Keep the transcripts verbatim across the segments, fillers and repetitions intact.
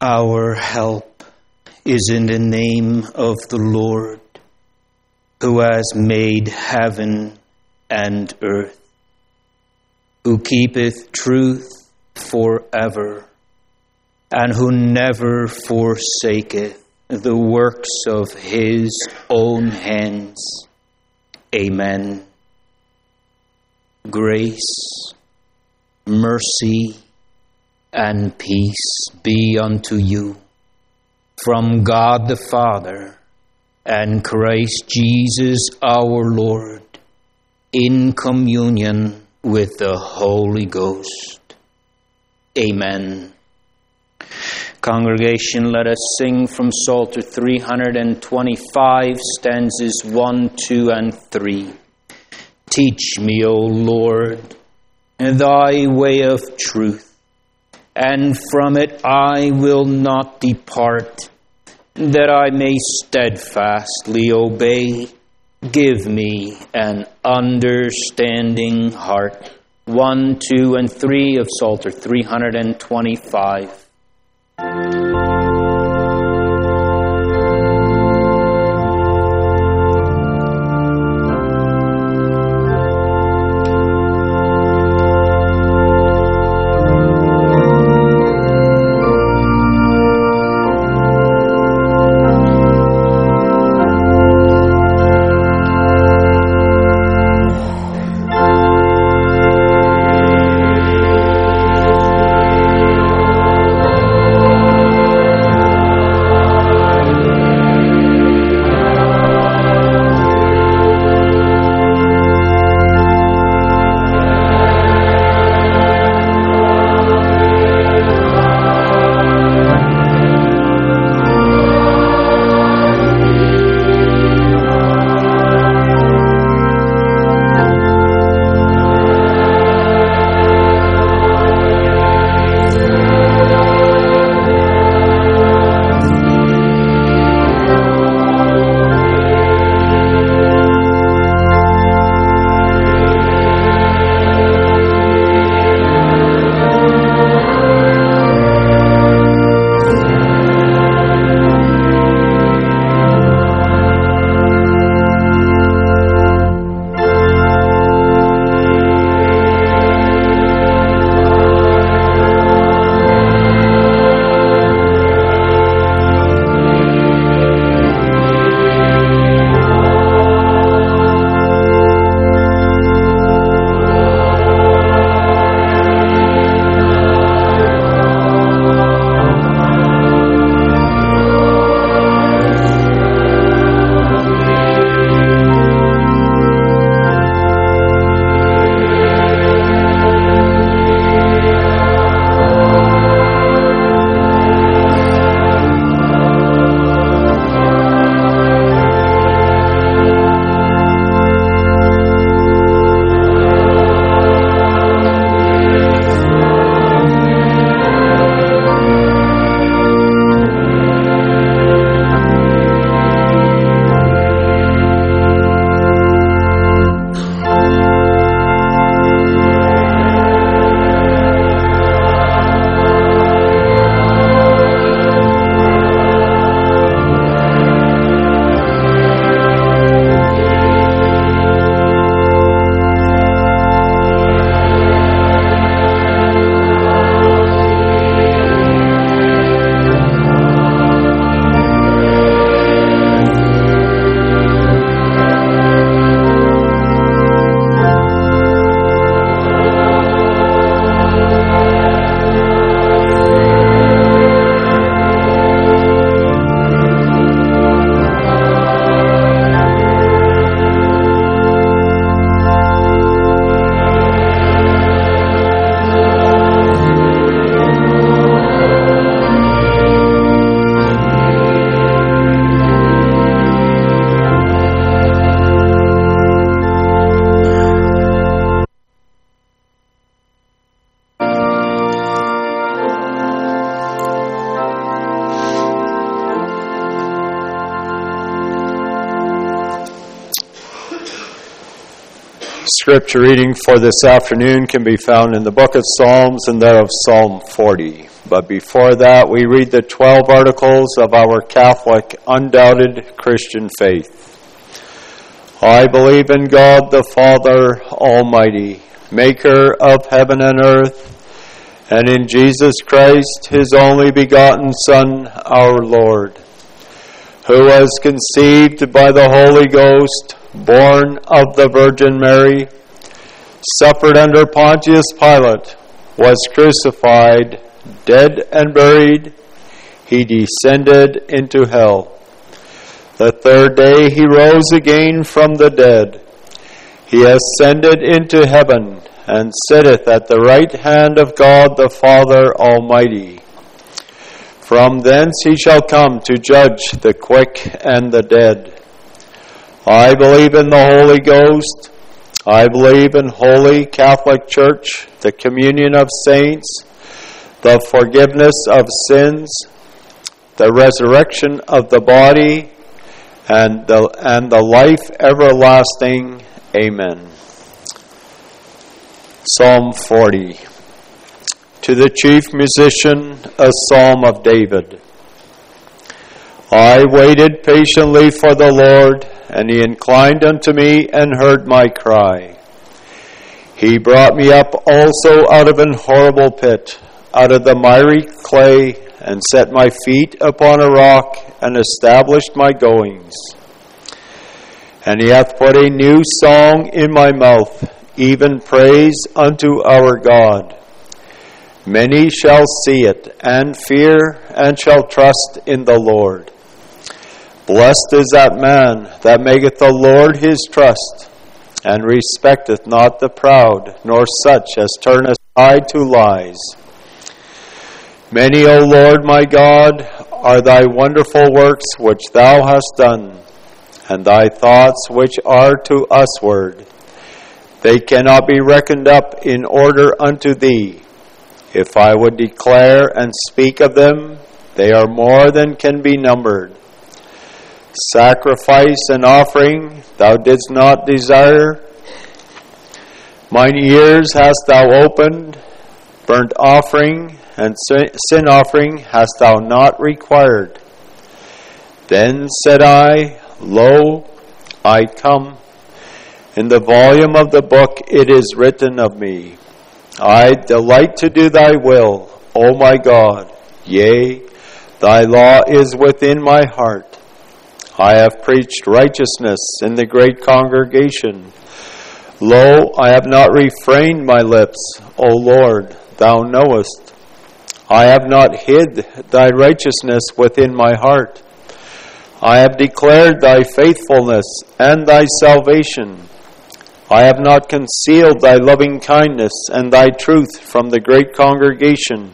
Our help is in the name of the Lord, who has made heaven and earth, who keepeth truth forever, and who never forsaketh the works of his own hands. Amen. Grace, mercy, and peace be unto you from God the Father and Christ Jesus our Lord, in communion with the Holy Ghost. Amen. Congregation, let us sing from Psalter three twenty-five, stanzas one, two, and three. Teach me, O Lord, thy way of truth, and from it I will not depart, that I may steadfastly obey. Give me an understanding heart. One, two, and three of Psalter three twenty-five. Scripture reading for this afternoon can be found in the book of Psalms and that of Psalm forty. But before that, we read the twelve articles of our Catholic, undoubted Christian faith. I believe in God the Father Almighty, maker of heaven and earth, and in Jesus Christ, his only begotten Son, our Lord, who was conceived by the Holy Ghost, born of the Virgin Mary, suffered under Pontius Pilate, was crucified, dead and buried. He descended into hell. The third day he rose again from the dead. He ascended into heaven, and sitteth at the right hand of God the Father Almighty. From thence he shall come to judge the quick and the dead. I believe in the Holy Ghost. I believe in Holy Catholic Church, the communion of saints, the forgiveness of sins, the resurrection of the body, and the, and the life everlasting. Amen. Psalm forty. To the chief musician, a psalm of David. I waited patiently for the Lord, and he inclined unto me and heard my cry. He brought me up also out of an horrible pit, out of the miry clay, and set my feet upon a rock, and established my goings. And he hath put a new song in my mouth, even praise unto our God. Many shall see it, and fear, and shall trust in the Lord. Blessed is that man that maketh the Lord his trust, and respecteth not the proud, nor such as turn aside to lies. Many, O Lord my God, are thy wonderful works which thou hast done, and thy thoughts which are to usward. They cannot be reckoned up in order unto thee. If I would declare and speak of them, they are more than can be numbered. Sacrifice and offering thou didst not desire. Mine ears hast thou opened. Burnt offering and sin offering hast thou not required. Then said I, Lo, I come. In the volume of the book it is written of me. I delight to do thy will, O my God. Yea, thy law is within my heart. I have preached righteousness in the great congregation. Lo, I have not refrained my lips, O Lord, thou knowest. I have not hid thy righteousness within my heart. I have declared thy faithfulness and thy salvation. I have not concealed thy loving kindness and thy truth from the great congregation.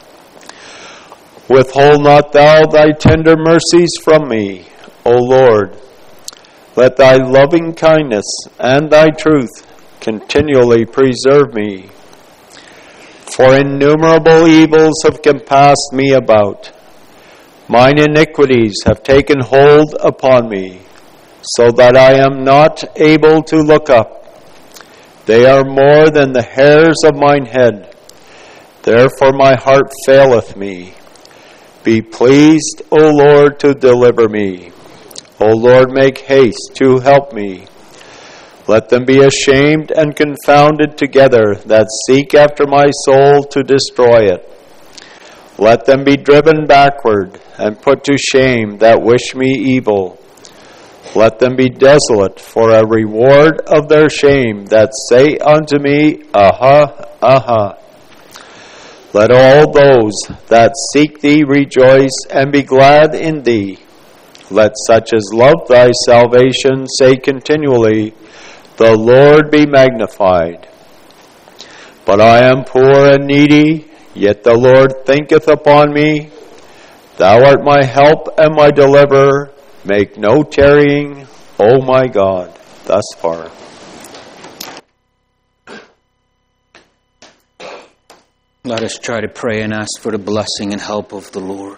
Withhold not thou thy tender mercies from me, O Lord. Let thy loving kindness and thy truth continually preserve me. For innumerable evils have compassed me about. Mine iniquities have taken hold upon me, so that I am not able to look up. They are more than the hairs of mine head. Therefore my heart faileth me. Be pleased, O Lord, to deliver me. O Lord, make haste to help me. Let them be ashamed and confounded together that seek after my soul to destroy it. Let them be driven backward and put to shame that wish me evil. Let them be desolate for a reward of their shame that say unto me, Aha, aha. Let all those that seek thee rejoice and be glad in thee. Let such as love thy salvation say continually, The Lord be magnified. But I am poor and needy, yet the Lord thinketh upon me. Thou art my help and my deliverer. Make no tarrying, O my God. Thus far. Let us try to pray and ask for the blessing and help of the Lord.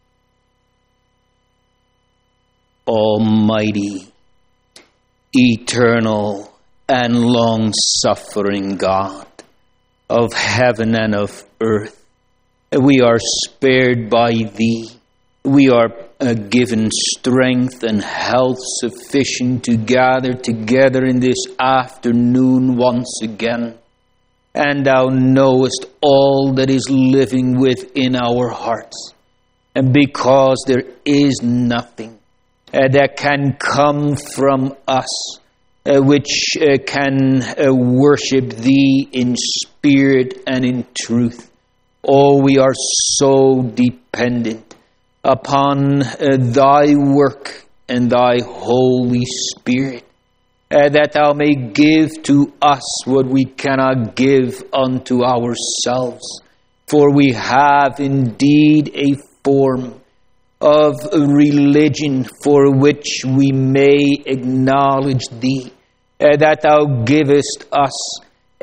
Almighty, eternal, and long-suffering God of heaven and of earth, we are spared by thee. We are uh, given strength and health sufficient to gather together in this afternoon once again. And thou knowest all that is living within our hearts. And because there is nothing uh, that can come from us, uh, which uh, can uh, worship thee in spirit and in truth. Oh, we are so dependent upon uh, thy work and thy Holy Spirit, uh, that thou may give to us what we cannot give unto ourselves. For we have indeed a form of religion for which we may acknowledge thee, uh, that thou givest us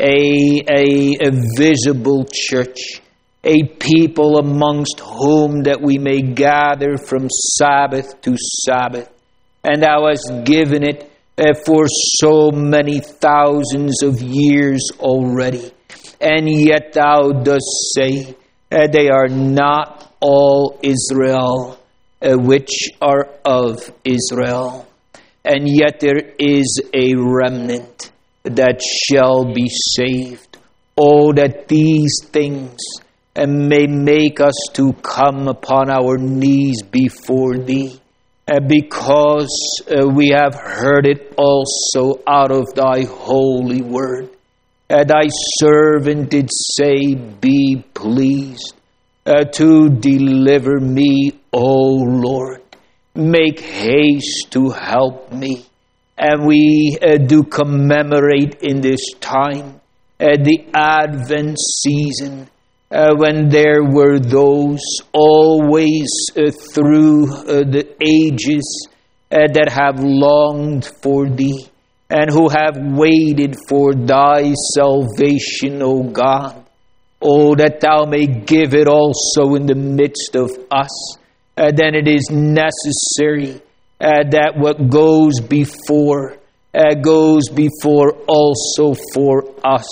a, a, a visible church, a people amongst whom that we may gather from Sabbath to Sabbath. And thou hast given it uh, for so many thousands of years already. And yet thou dost say, uh, they are not all Israel, uh, which are of Israel. And yet there is a remnant that shall be saved. Oh, that these things and may make us to come upon our knees before thee, uh, because uh, we have heard it also out of thy holy word. Uh, thy servant did say, be pleased uh, to deliver me, O Lord. Make haste to help me. And we uh, do commemorate in this time uh, the Advent season, Uh, when there were those always uh, through uh, the ages uh, that have longed for thee and who have waited for thy salvation, O God. Oh, that thou may give it also in the midst of us. Uh, then it is necessary uh, that what goes before uh, goes before also for us.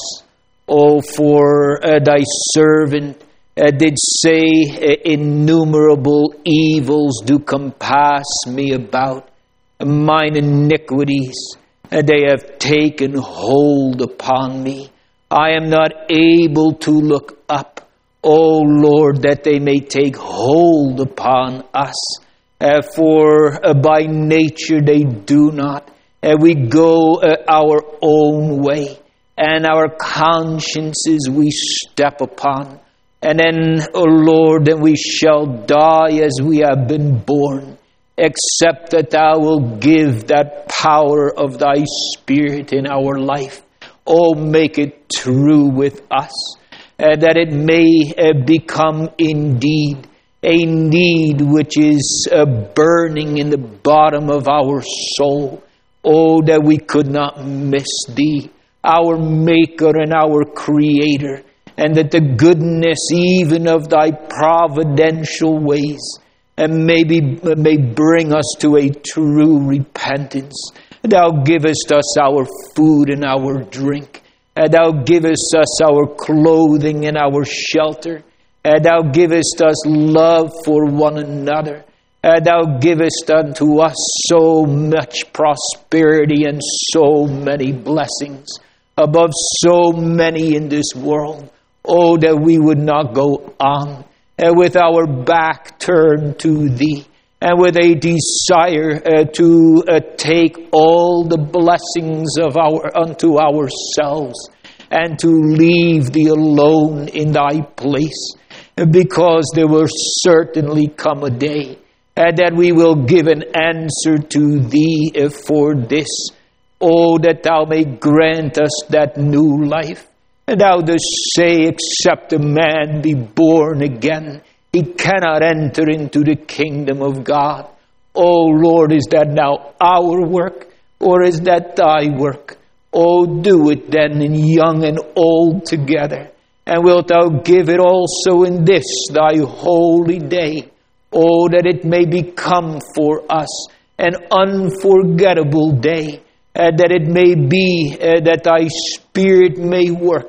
Oh, for uh, thy servant uh, did say, uh, innumerable evils do compass me about. Mine iniquities, uh, they have taken hold upon me. I am not able to look up. O Lord, that they may take hold upon us. Uh, for uh, by nature they do not. Uh, we go uh, our own way. And our consciences we step upon. And then, O Lord, then we shall die as we have been born, except that thou wilt give that power of thy Spirit in our life. Oh, make it true with us, uh, that it may uh, become indeed a need which is uh, burning in the bottom of our soul. Oh, that we could not miss thee, our Maker and our Creator, and that the goodness even of thy providential ways and maybe may bring us to a true repentance. Thou givest us our food and our drink. And thou givest us our clothing and our shelter. And thou givest us love for one another. And thou givest unto us so much prosperity and so many blessings above so many in this world. Oh, that we would not go on uh, with our back turned to thee and with a desire uh, to uh, take all the blessings of our unto ourselves and to leave thee alone in thy place, because there will certainly come a day uh, that we will give an answer to thee uh, for this. Oh, that thou may grant us that new life. And thou dost say, except a man be born again, he cannot enter into the kingdom of God. Oh, Lord, is that now our work, or is that thy work? Oh, do it then in young and old together. And wilt thou give it also in this thy holy day? Oh, that it may become for us an unforgettable day. Uh, that it may be uh, that thy Spirit may work,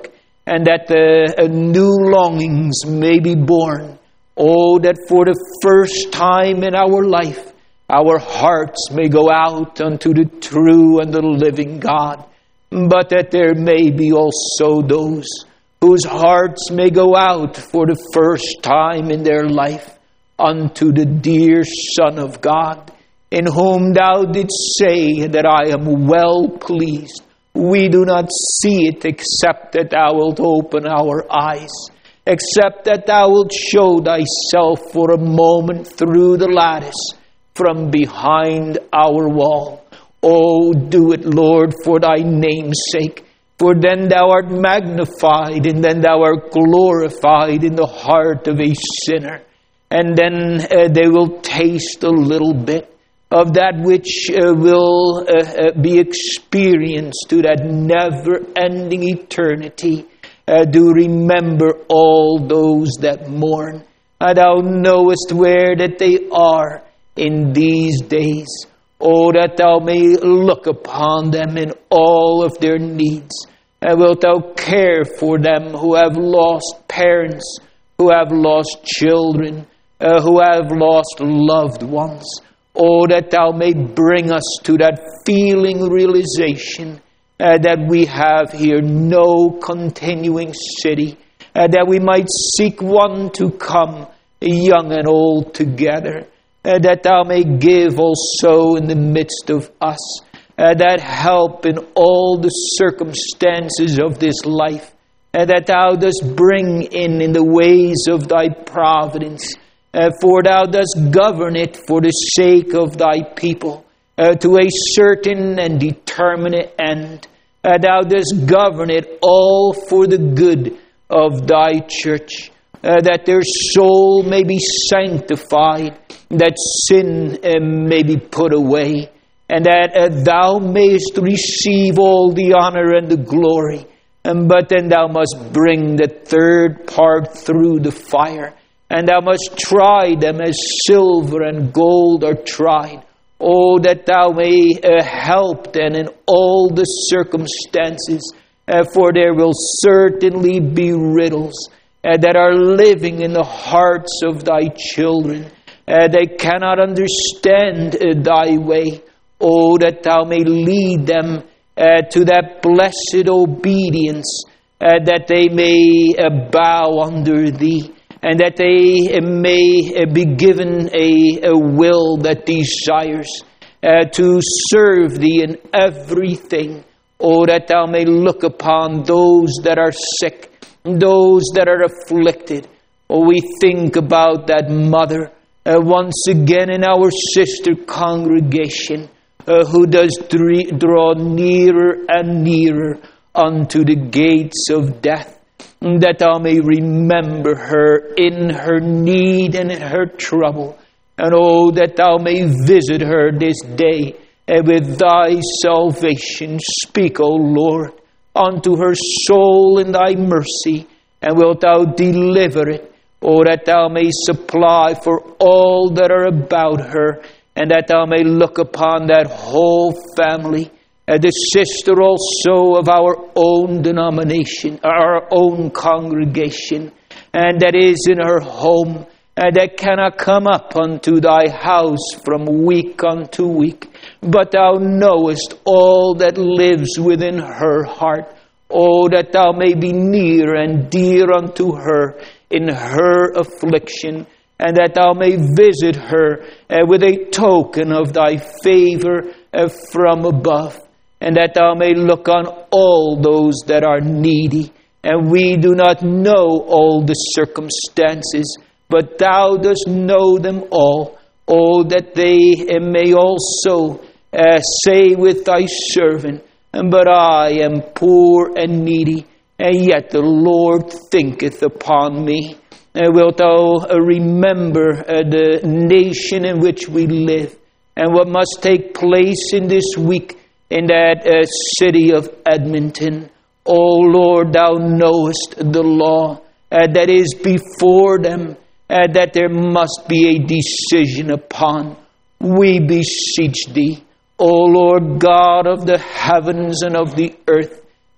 and that the uh, new longings may be born. Oh, that for the first time in our life, our hearts may go out unto the true and the living God, but that there may be also those whose hearts may go out for the first time in their life unto the dear Son of God, in whom thou didst say that I am well pleased. We do not see it except that thou wilt open our eyes, except that thou wilt show thyself for a moment through the lattice from behind our wall. Oh, do it, Lord, for thy name's sake. For then thou art magnified, and then thou art glorified in the heart of a sinner. And then uh, they will taste a little bit of that which uh, will uh, uh, be experienced to that never-ending eternity. Uh, do remember all those that mourn. And thou knowest where that they are in these days. Oh, that thou may look upon them in all of their needs. And wilt thou care for them who have lost parents, who have lost children, uh, who have lost loved ones. Oh, that thou may bring us to that feeling realization uh, that we have here no continuing city, uh, that we might seek one to come, young and old together, uh, that thou may give also in the midst of us uh, that help in all the circumstances of this life, uh, that thou dost bring in in the ways of thy providence, uh, for thou dost govern it for the sake of thy people, uh, to a certain and determinate end. Uh, thou dost govern it all for the good of thy church, uh, that their soul may be sanctified, that sin uh, may be put away, and that uh, thou mayest receive all the honor and the glory. And but then thou must bring the third part through the fire, and thou must try them as silver and gold are tried. Oh, that thou may uh, help then in all the circumstances, uh, for there will certainly be riddles uh, that are living in the hearts of thy children. Uh, they cannot understand uh, thy way. Oh, that thou may lead them uh, to that blessed obedience, uh, that they may uh, bow under thee, and that they uh, may uh, be given a, a will that desires uh, to serve thee in everything. Oh, that thou may look upon those that are sick, those that are afflicted. Oh, we think about that mother uh, once again in our sister congregation, Uh, who does draw nearer and nearer unto the gates of death, that thou may remember her in her need and in her trouble. And oh, that thou may visit her this day uh, with thy salvation. Speak, O Lord, unto her soul in thy mercy, and wilt thou deliver it. Oh, that thou may supply for all that are about her, and that thou may look upon that whole family, uh, the sister also of our own denomination, our own congregation, and that is in her home, and that cannot come up unto thy house from week unto week, but thou knowest all that lives within her heart. Oh, that thou may be near and dear unto her in her affliction, and that thou may visit her uh, with a token of thy favor uh, from above, and that thou may look on all those that are needy. And we do not know all the circumstances, but thou dost know them all. Oh, that they uh, may also uh, say with thy servant, but I am poor and needy, and yet the Lord thinketh upon me. Uh, wilt thou uh, remember uh, the nation in which we live, and what must take place in this week in that uh, city of Edmonton? O Lord, thou knowest the law uh, that is before them, uh, that there must be a decision upon. We beseech thee, O Lord God of the heavens and of the earth,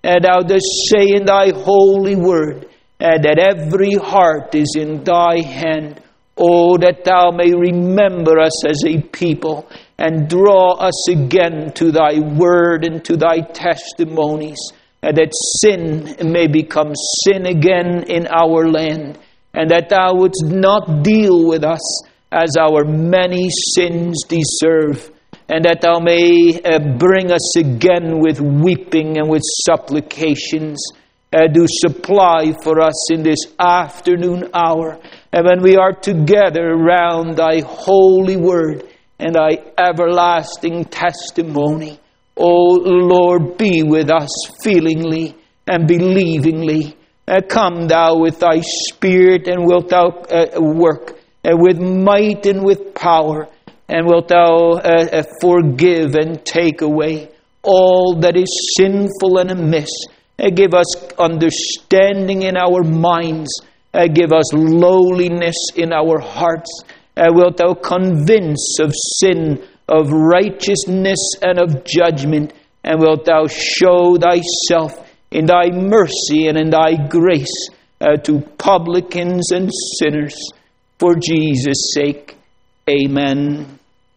And thou dost say in thy holy word, and that every heart is in thy hand. Oh, that thou may remember us as a people, and draw us again to thy word and to thy testimonies, and that sin may become sin again in our land, and that thou wouldst not deal with us as our many sins deserve, and that thou may uh, bring us again with weeping and with supplications. Uh, do supply for us in this afternoon hour, and when we are together around thy holy word and thy everlasting testimony. O Lord, be with us feelingly and believingly. Uh, come thou with thy Spirit, and wilt thou uh, work uh, with might and with power, and wilt thou uh, uh, forgive and take away all that is sinful and amiss. Uh, give us understanding in our minds. Uh, give us lowliness in our hearts. Uh, wilt thou convince of sin, of righteousness, and of judgment? And wilt thou show thyself in thy mercy and in thy grace uh, to publicans and sinners? For Jesus' sake, amen.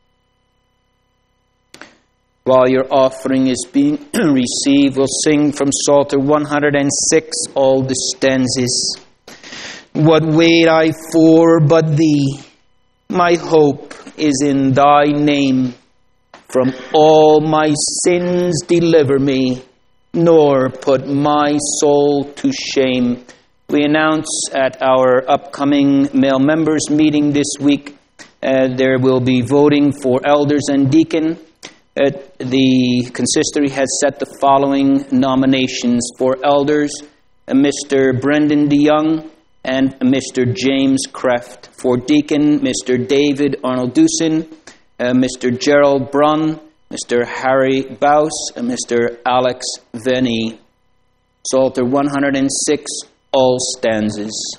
While your offering is being received, we'll sing from Psalter one hundred six, all the stanzas. What wait I for but thee? My hope is in thy name. From all my sins deliver me, nor put my soul to shame. We announce at our upcoming male members meeting this week, uh, there will be voting for elders and deacon. Uh, the consistory has set the following nominations for elders: uh, Mister Brendan DeYoung and Mister James Kreft. For deacon, Mister David Arnold-Dusin, uh, Mister Gerald Brunn, Mister Harry Baus, and Mister Alex Venny. Psalter one hundred six, all stanzas.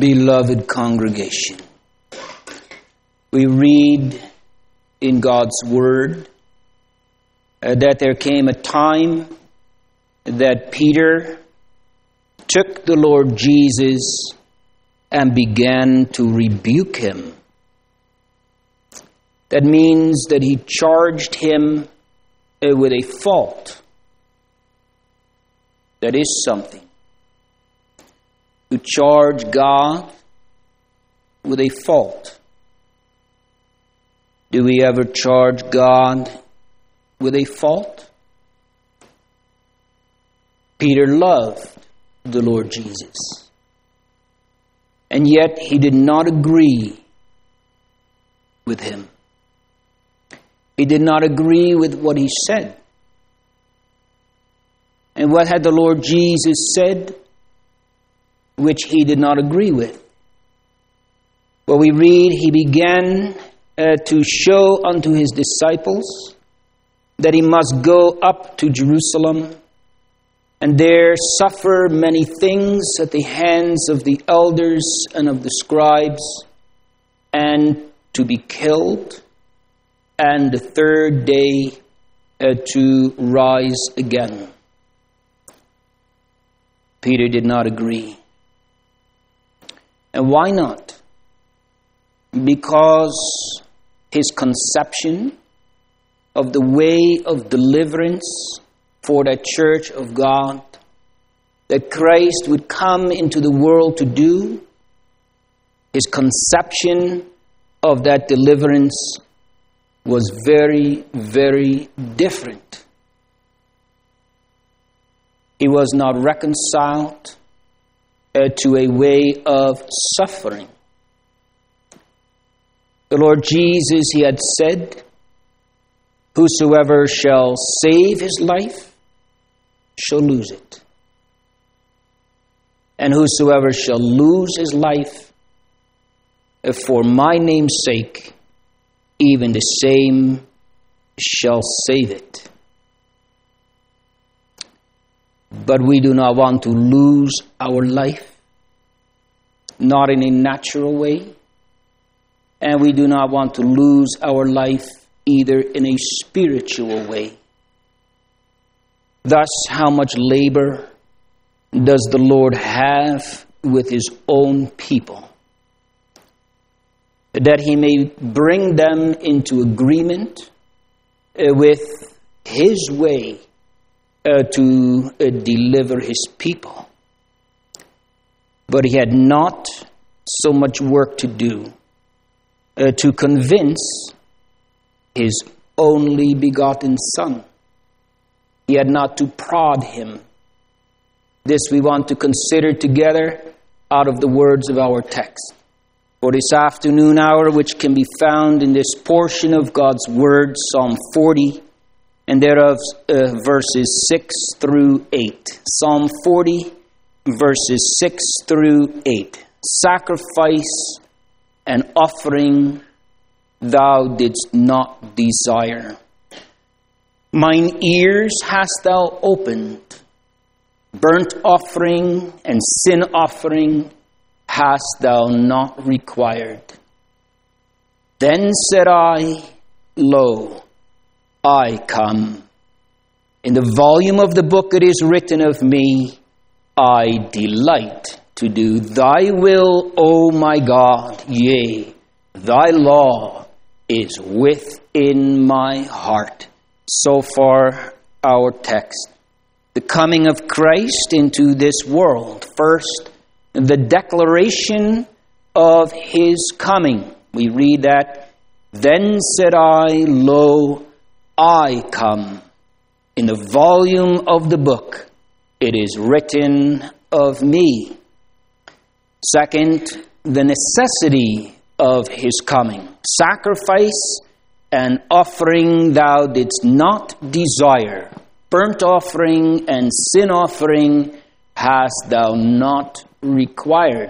Beloved congregation, we read in God's Word uh, that there came a time that Peter took the Lord Jesus and began to rebuke him. That means that he charged him uh, with a fault. That is something. To charge God with a fault. Do we ever charge God with a fault? Peter loved the Lord Jesus. And yet he did not agree with him. He did not agree with what he said. And what had the Lord Jesus said, which he did not agree with? Well, we read, he began uh, to show unto his disciples that he must go up to Jerusalem and there suffer many things at the hands of the elders and of the scribes, and to be killed, and the third day uh, to rise again. Peter did not agree. And why not? Because his conception of the way of deliverance for the church of God that Christ would come into the world to do, his conception of that deliverance was very, very different. He was not reconciled uh, to a way of suffering. The Lord Jesus, he had said, whosoever shall save his life shall lose it. And whosoever shall lose his life for my name's sake, even the same shall save it. But we do not want to lose our life, not in a natural way, and we do not want to lose our life either in a spiritual way. Thus, how much labor does the Lord have with his own people? That he may bring them into agreement uh, with his way uh, to uh, deliver his people. But he had not so much work to do uh, to convince his only begotten Son. He had not to prod him. This we want to consider together out of the words of our text. For this afternoon hour, which can be found in this portion of God's Word, Psalm forty, and thereof uh, verses six through eight. Psalm forty, verses six through eight. Sacrifice and offering thou didst not desire. Mine ears hast thou opened. Burnt offering and sin offering hast thou not required. Then said I, Lo, I come. In the volume of the book it is written of me, I delight to do thy will, O my God. Yea, thy law is within my heart. So far, our text. The coming of Christ into this world. First, the declaration of his coming. We read that, Then said I, Lo, I come. In the volume of the book, it is written of me. Second, the necessity of his coming. Sacrifice and offering thou didst not desire. Burnt offering and sin offering hast thou not required.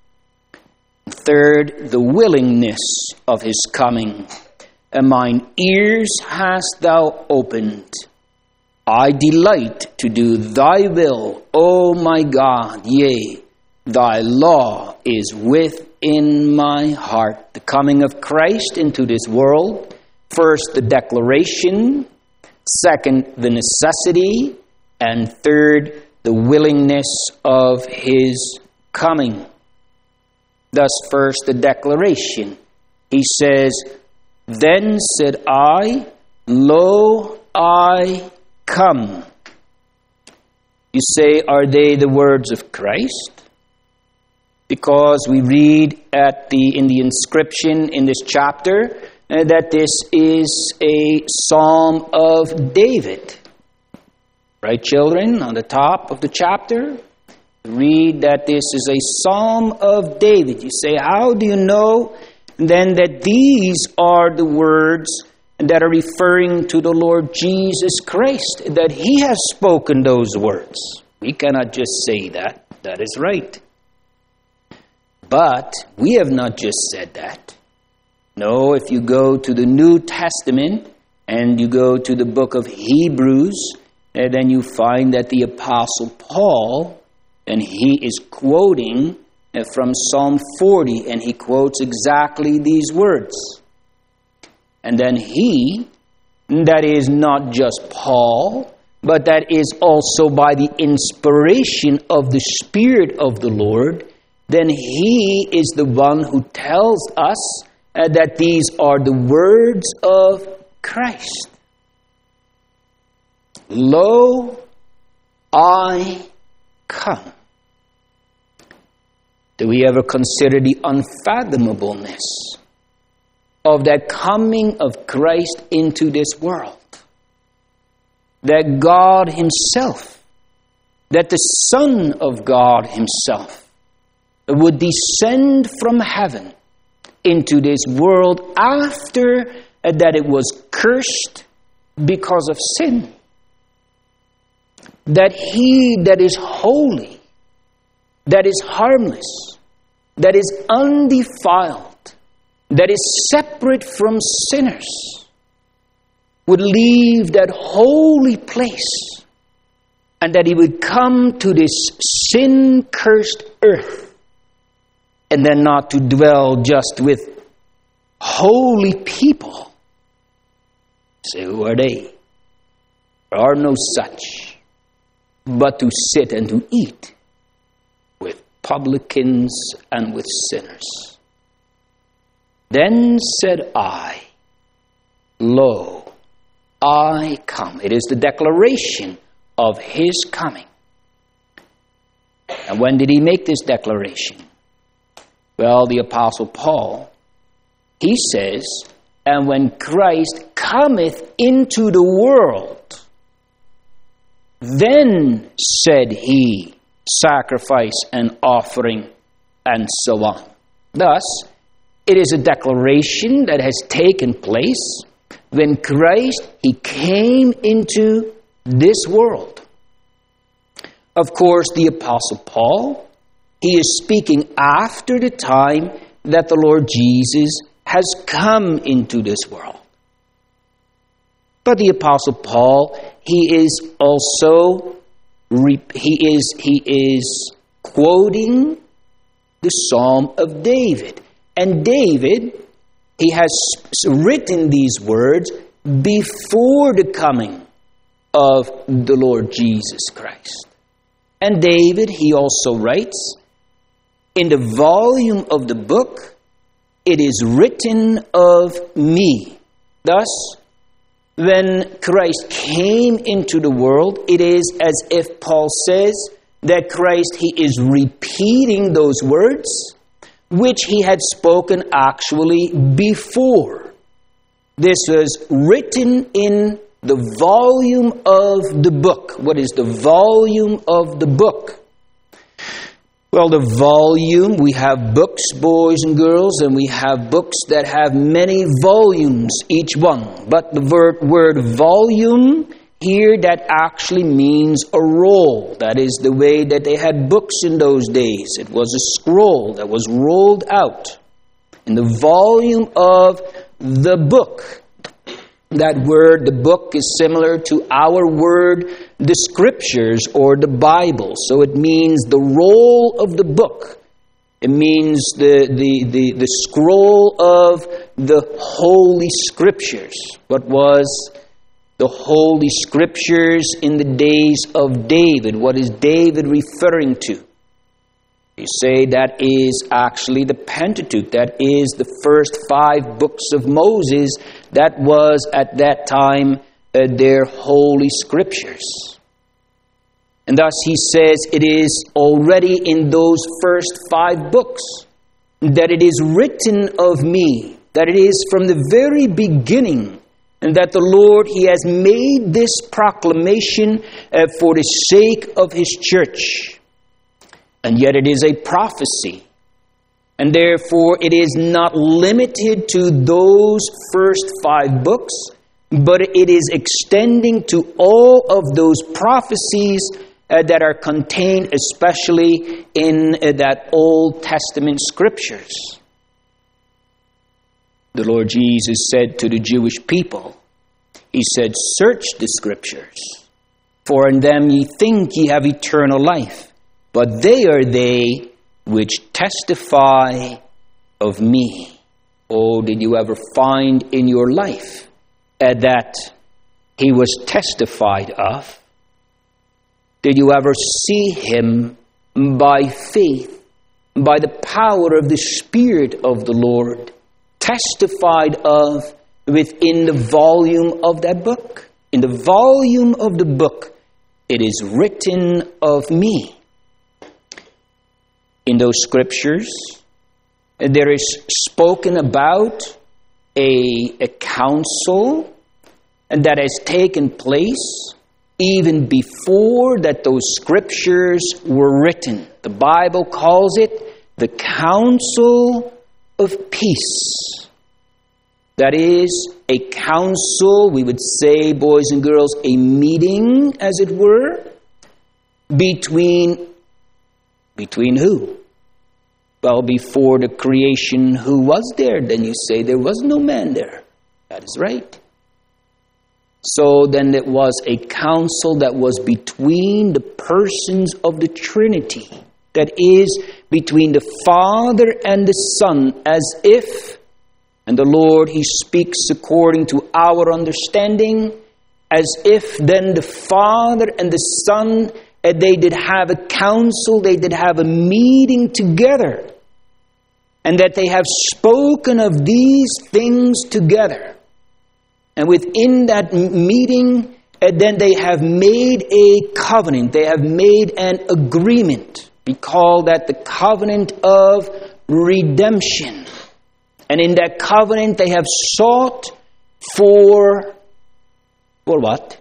Third, the willingness of his coming. And mine ears hast thou opened. I delight to do thy will, O my God. Yea, Thy law is within my heart. The coming of Christ into this world. First, the declaration. Second, the necessity. And third, the willingness of his coming. Thus, first, the declaration. He says, Then said I, Lo, I come. You say, are they the words of Christ? Because we read at the in the inscription in this chapter uh, that this is a psalm of David. Right, children, on the top of the chapter, read that this is a psalm of David. You say, how do you know then that these are the words that are referring to the Lord Jesus Christ, that he has spoken those words? We cannot just say that. That is right. But we have not just said that. No, if you go to the New Testament and you go to the book of Hebrews, and then you find that the Apostle Paul, and he is quoting from Psalm forty, and he quotes exactly these words. And then he, that is not just Paul, but that is also by the inspiration of the Spirit of the Lord, then he is the one who tells us uh, that these are the words of Christ. Lo, I come. Do we ever consider the unfathomableness of that coming of Christ into this world? That God himself, that the Son of God himself would descend from heaven into this world after that it was cursed because of sin. That he that is holy, that is harmless, that is undefiled, that is separate from sinners, would leave that holy place, and that he would come to this sin-cursed earth, and then not to dwell just with holy people. Say, who are they? There are no such, but to sit and to eat with publicans and with sinners. Then said I, Lo, I come. It is the declaration of his coming. And when did he make this declaration? Well, the Apostle Paul, he says, and when Christ cometh into the world, then said he, sacrifice and offering, and so on. Thus, it is a declaration that has taken place when Christ, he came into this world. Of course, the Apostle Paul, he is speaking after the time that the Lord Jesus has come into this world. But the Apostle Paul, he is also he is he is quoting the Psalm of David. And David, he has written these words before the coming of the Lord Jesus Christ. And David, he also writes, in the volume of the book, it is written of me. Thus, when Christ came into the world, it is as if Paul says that Christ, he is repeating those words which he had spoken actually before. This was written in the volume of the book. What is the volume of the book? Well, the volume, we have books, boys and girls, and we have books that have many volumes, each one. But the word, word volume here, that actually means a roll. That is the way that they had books in those days. It was a scroll that was rolled out. In the volume of the book, That word, the book, is similar to our word, the Scriptures or the Bible. So it means the roll of the book. It means the, the, the, the scroll of the Holy Scriptures. What was the Holy Scriptures in the days of David? What is David referring to? You say that is actually the Pentateuch. That is the first five books of Moses. That was at that time uh, their Holy Scriptures. And thus he says it is already in those first five books that it is written of me, that it is from the very beginning, and that the Lord, He has made this proclamation uh, for the sake of His church. And yet it is a prophecy. And therefore it is not limited to those first five books, but it is extending to all of those prophecies uh, that are contained especially in uh, that Old Testament Scriptures. The Lord Jesus said to the Jewish people, He said, "Search the Scriptures, for in them ye think ye have eternal life. But they are they which testify of me." Oh, did you ever find in your life uh, that He was testified of? Did you ever see Him by faith, by the power of the Spirit of the Lord, testified of within the volume of that book? In the volume of the book, it is written of me. In those Scriptures, there is spoken about a, a council and that has taken place even before that those Scriptures were written. The Bible calls it the Council of Peace. That is a council, we would say, boys and girls, a meeting, as it were, between Between who? Well, before the creation, who was there? Then you say there was no man there. That is right. So then it was a council that was between the persons of the Trinity. That is, between the Father and the Son, as if, and the Lord, He speaks according to our understanding, as if then the Father and the Son, and they did have a council, they did have a meeting together. And that they have spoken of these things together. And within that meeting, and then they have made a covenant. They have made an agreement. We call that the covenant of redemption. And in that covenant, they have sought for, for what?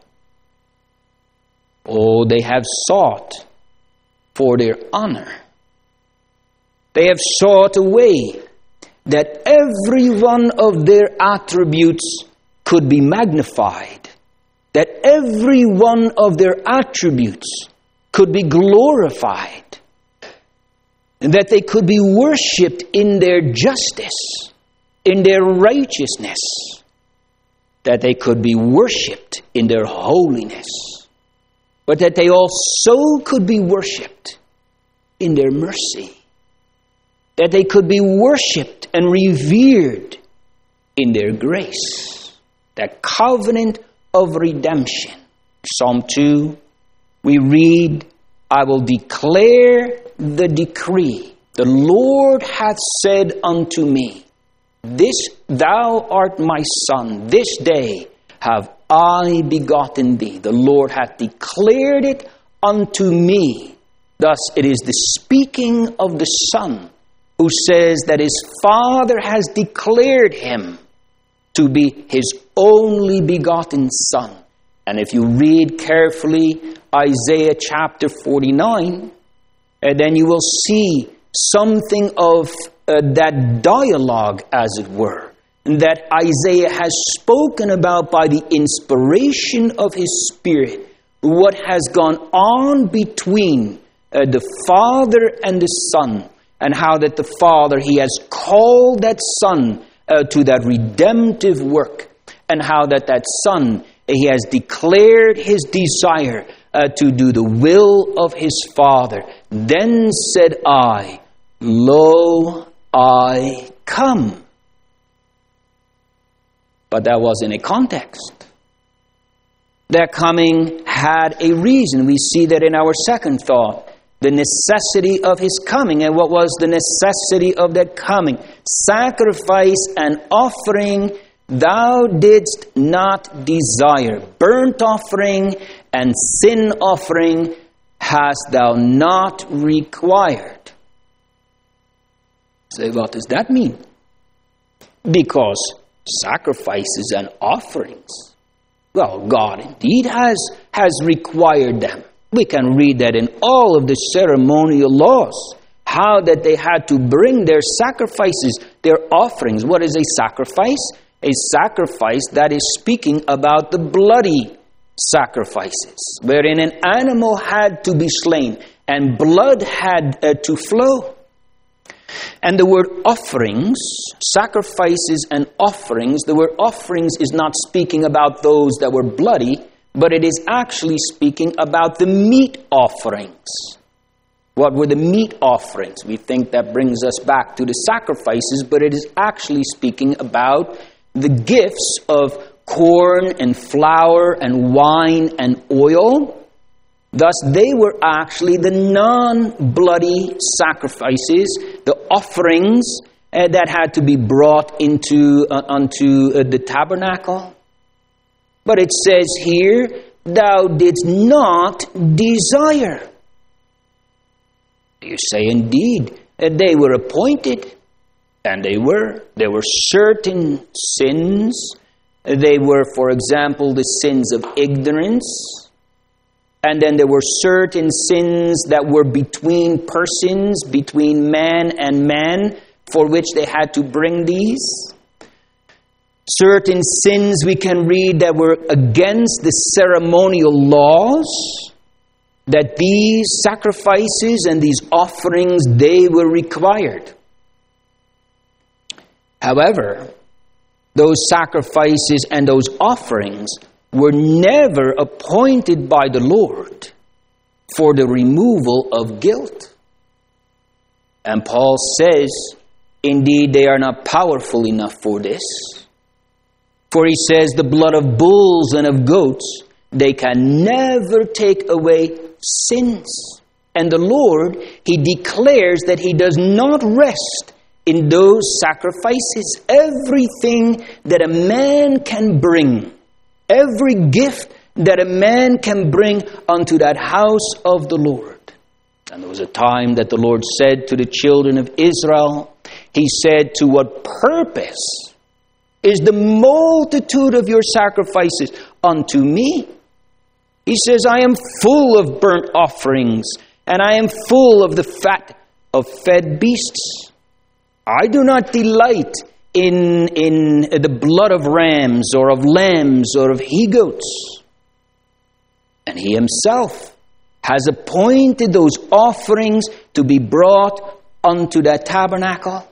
Oh, they have sought for their honor. They have sought a way that every one of their attributes could be magnified. That every one of their attributes could be glorified. And that they could be worshipped in their justice, in their righteousness. That they could be worshipped in their holiness. But that they also could be worshipped in their mercy. That they could be worshipped and revered in their grace. That covenant of redemption. Psalm two, we read, "I will declare the decree. The Lord hath said unto me, This thou art my son, this day have I begotten thee." The Lord hath declared it unto me. Thus it is the speaking of the Son, who says that his Father has declared him to be his only begotten Son. And if you read carefully Isaiah chapter forty-nine, and then you will see something of uh, that dialogue, as it were, that Isaiah has spoken about by the inspiration of his Spirit, what has gone on between uh, the Father and the Son, and how that the Father, he has called that Son uh, to that redemptive work, and how that that son, he has declared his desire uh, to do the will of his Father. Then said I, Lo, I come. But that was in a context. That coming had a reason. We see that in our second thought. The necessity of his coming. And what was the necessity of that coming? Sacrifice and offering thou didst not desire. Burnt offering and sin offering hast thou not required. Say, what does that mean? Because sacrifices and offerings, well, God indeed has, has required them. We can read that in all of the ceremonial laws, how that they had to bring their sacrifices, their offerings. What is a sacrifice? A sacrifice that is speaking about the bloody sacrifices, wherein an animal had to be slain and blood had uh, to flow. And the word offerings, sacrifices and offerings, the word offerings is not speaking about those that were bloody, but it is actually speaking about the meat offerings. What were the meat offerings? We think that brings us back to the sacrifices, but it is actually speaking about the gifts of corn and flour and wine and oil. Thus, they were actually the non-bloody sacrifices, the offerings uh, that had to be brought into uh, unto uh, the tabernacle. But it says here, thou didst not desire. You say, indeed, they were appointed, and they were. There were certain sins. They were, for example, the sins of ignorance. And then there were certain sins that were between persons, between man and man, for which they had to bring these. Certain sins we can read that were against the ceremonial laws, that these sacrifices and these offerings, they were required. However, those sacrifices and those offerings were never appointed by the Lord for the removal of guilt. And Paul says, indeed, they are not powerful enough for this. For he says, the blood of bulls and of goats, they can never take away sins. And the Lord, he declares that he does not rest in those sacrifices. Everything that a man can bring, every gift that a man can bring unto that house of the Lord. And there was a time that the Lord said to the children of Israel, he said, to what purpose is the multitude of your sacrifices unto me? He says, I am full of burnt offerings, and I am full of the fat of fed beasts. I do not delight in, in the blood of rams, or of lambs, or of he-goats. And he himself has appointed those offerings to be brought unto that tabernacle.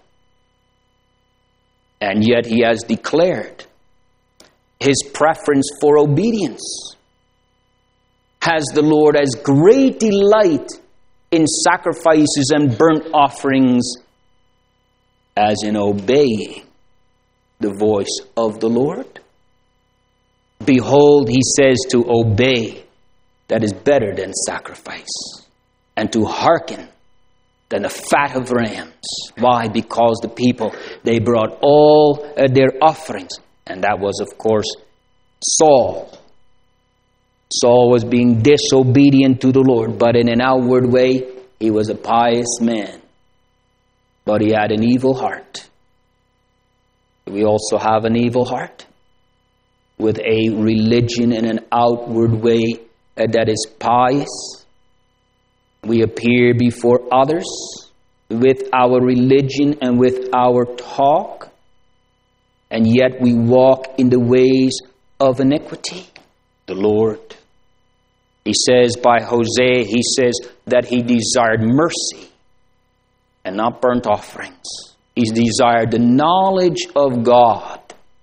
And yet he has declared his preference for obedience. Has the Lord as great delight in sacrifices and burnt offerings as in obeying the voice of the Lord? Behold, he says, to obey, that is better than sacrifice, and to hearken than the fat of rams. Why? Because the people, they brought all uh, their offerings. And that was, of course, Saul. Saul was being disobedient to the Lord, but in an outward way, he was a pious man. But he had an evil heart. We also have an evil heart with a religion in an outward way uh, that is pious. We appear before others with our religion and with our talk, and yet we walk in the ways of iniquity. The Lord, he says by Hosea, he says that he desired mercy and not burnt offerings. He desired the knowledge of God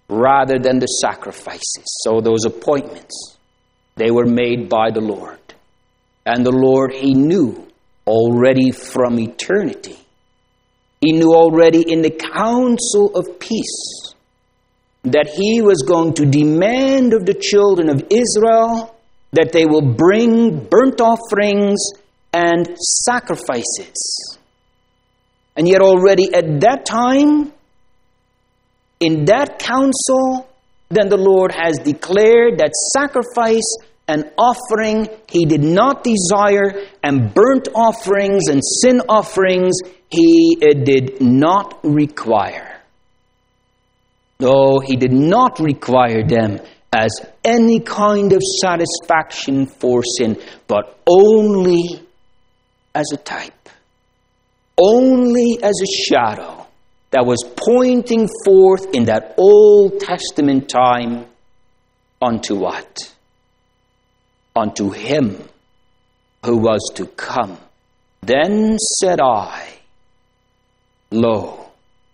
rather than the sacrifices. So those appointments, they were made by the Lord. And the Lord, He knew already from eternity. He knew already in the council of peace that He was going to demand of the children of Israel that they will bring burnt offerings and sacrifices. And yet already at that time, in that council, then the Lord has declared that sacrifice and offering He did not desire, and burnt offerings and sin offerings He did not require. No, He did not require them as any kind of satisfaction for sin, but only as a type, only as a shadow that was pointing forth in that Old Testament time unto what? Unto Him who was to come. Then said I, Lo,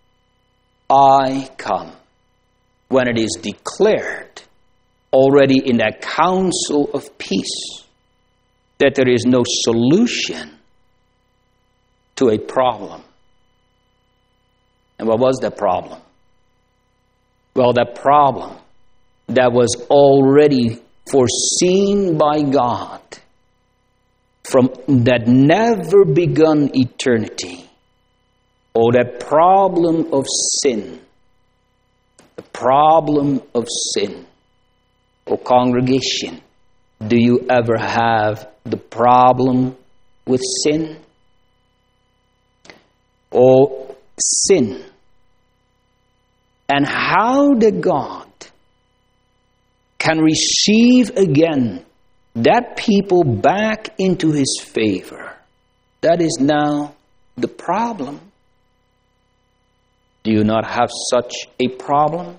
I come. When it is declared already in that council of peace that there is no solution to a problem. And what was the problem? Well, the problem that was already foreseen by God from that never begun eternity. Oh, that problem of sin. The problem of sin. Oh, congregation, do you ever have the problem with sin? Oh, sin. And how that God can receive again that people back into His favor. That is now the problem. Do you not have such a problem?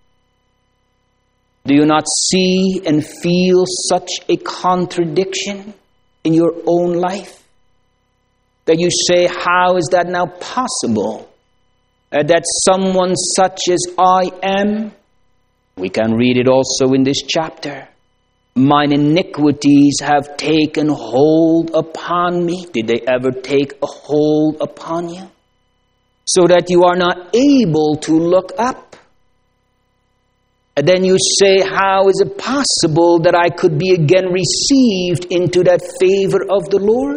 Do you not see and feel such a contradiction in your own life? That you say, how is that now possible? Uh, that someone such as I am, we can read it also in this chapter, mine iniquities have taken hold upon me. Did they ever take a hold upon you? So that you are not able to look up. And then you say, how is it possible that I could be again received into that favor of the Lord?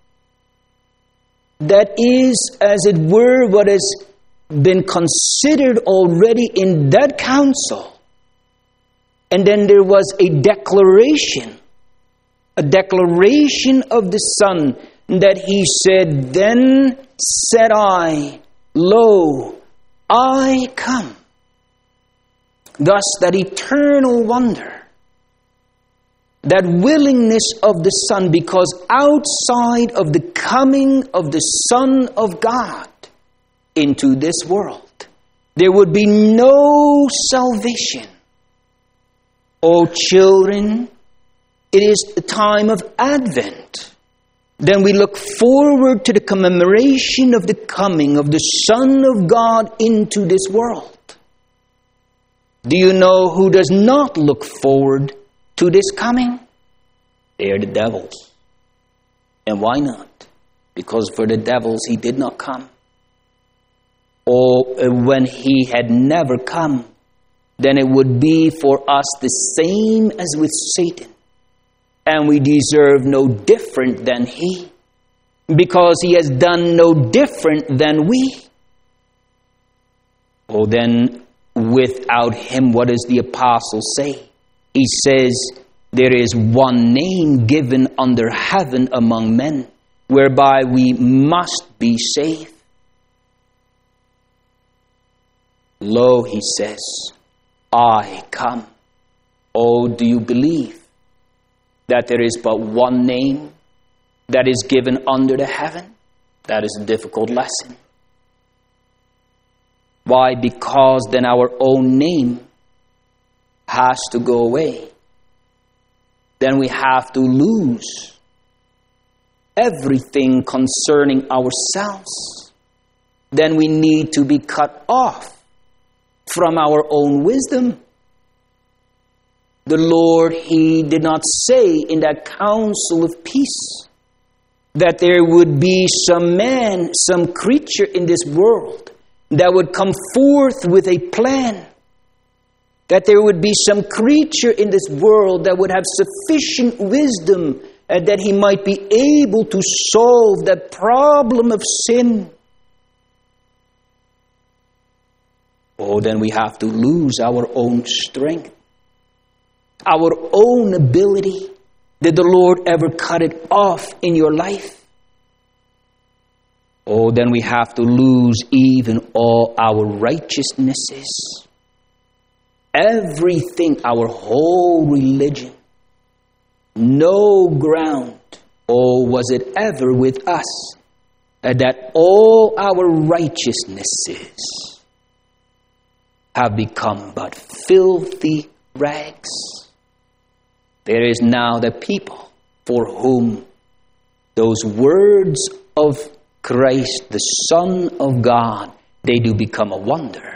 That is, as it were, what has been considered already in that council. And then there was a declaration, a declaration of the Son, that He said, Then said I, Lo, I come. Thus, that eternal wonder, that willingness of the Son, because outside of the coming of the Son of God into this world, there would be no salvation. O children, it is the time of Advent. Then we look forward to the commemoration of the coming of the Son of God into this world. Do you know who does not look forward to this coming? They are the devils. And why not? Because for the devils He did not come. Or when He had never come, then it would be for us the same as with Satan. And we deserve no different than he, because he has done no different than we. Oh, then without him, what does the apostle say? He says, there is one name given under heaven among men, whereby we must be saved. Lo, he says, I come. Oh, do you believe that there is but one name that is given under the heaven? That is a difficult lesson. Why? Because then our own name has to go away. Then we have to lose everything concerning ourselves. Then we need to be cut off from our own wisdom. The Lord, He did not say in that council of peace that there would be some man, some creature in this world that would come forth with a plan. That there would be some creature in this world that would have sufficient wisdom and that he might be able to solve the problem of sin. Oh, then we have to lose our own strength, our own ability. Did the Lord ever cut it off in your life? Oh, then we have to lose even all our righteousnesses. Everything, our whole religion. No ground, oh, was it ever with us, that all our righteousnesses have become but filthy rags. There is now the people for whom those words of Christ, the Son of God, they do become a wonder.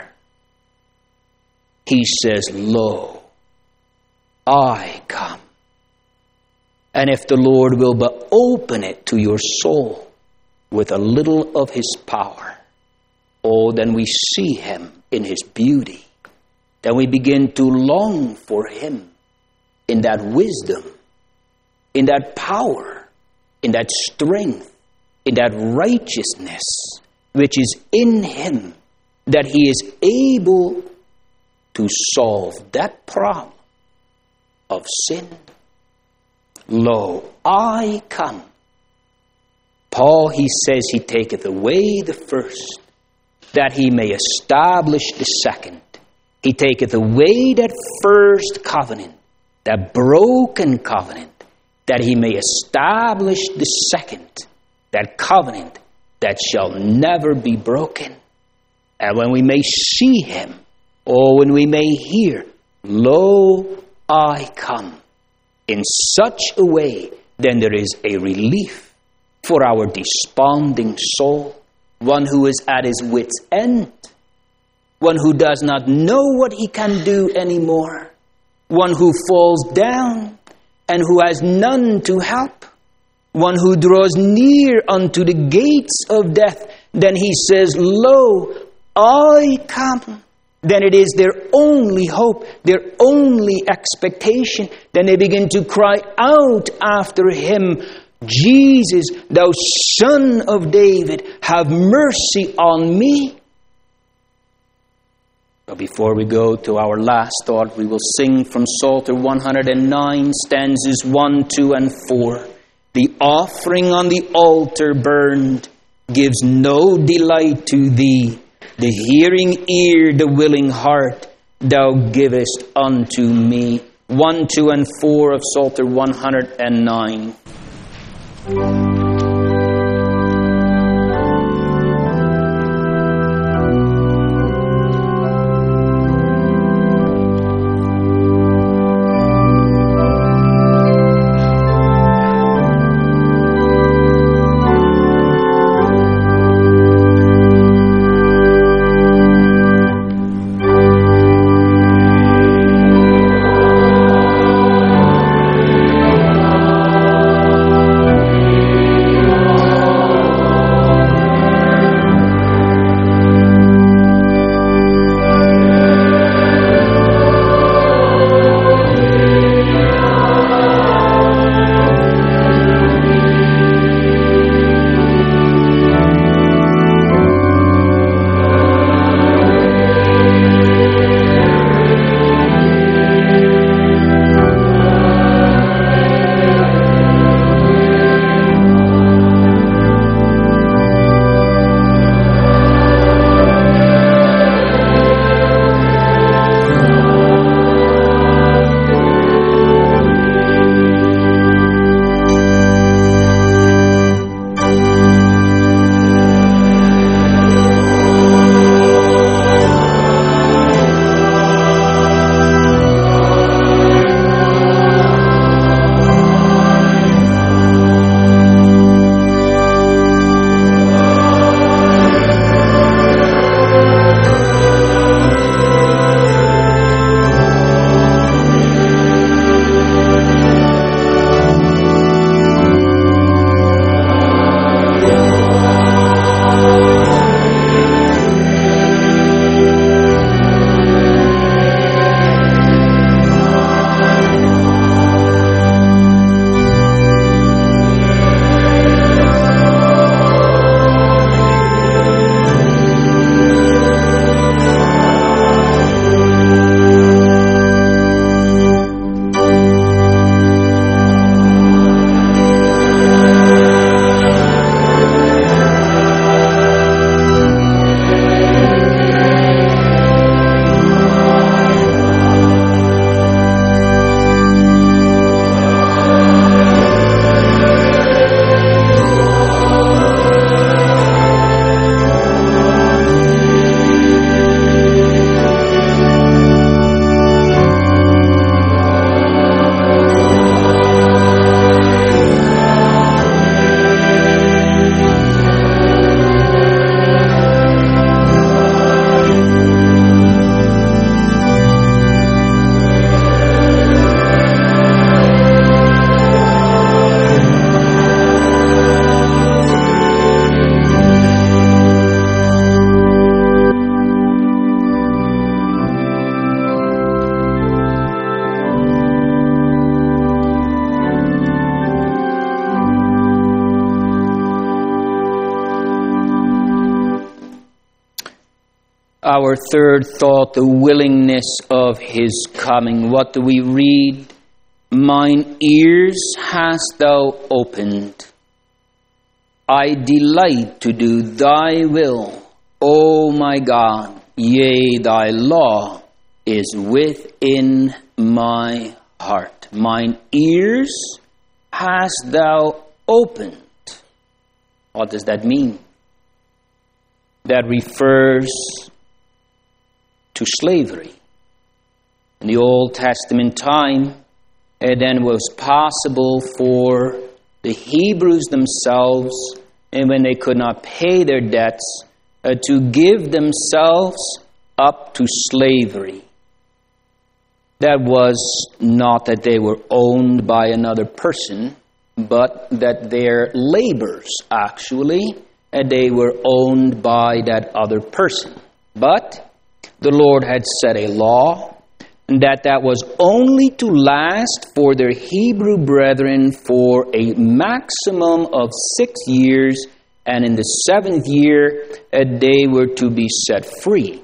He says, "Lo, I come." And if the Lord will but open it to your soul with a little of His power, oh, then we see Him in His beauty. Then we begin to long for Him in that wisdom, in that power, in that strength, in that righteousness which is in Him, that He is able to solve that problem of sin. Lo, I come. Paul, he says, he taketh away the first, that he may establish the second. He taketh away that first covenant, that broken covenant, that he may establish the second, that covenant that shall never be broken. And when we may see Him, or when we may hear, "Lo, I come," in such a way, then there is a relief for our desponding soul, one who is at his wit's end, one who does not know what he can do anymore, one who falls down and who has none to help, one who draws near unto the gates of death. Then he says, "Lo, I come." Then it is their only hope, their only expectation. Then they begin to cry out after Him, "Jesus, thou Son of David, have mercy on me." But before we go to our last thought, we will sing from Psalter one hundred nine, stanzas one, two, and four. The offering on the altar burned gives no delight to Thee. The hearing ear, the willing heart, Thou givest unto me. One, two, and four of Psalter one hundred nine. Our third thought, the willingness of his coming. What do we read? Mine ears hast thou opened. I delight to do thy will, O my God. Yea, thy law is within my heart. Mine ears hast thou opened. What does that mean? That refers to slavery. In the Old Testament time, it then was possible for the Hebrews themselves, and when they could not pay their debts, uh, to give themselves up to slavery. That was not that they were owned by another person, but that their labors, actually, uh, they were owned by that other person. But the Lord had set a law that that was only to last for their Hebrew brethren for a maximum of six years, and in the seventh year uh, they were to be set free.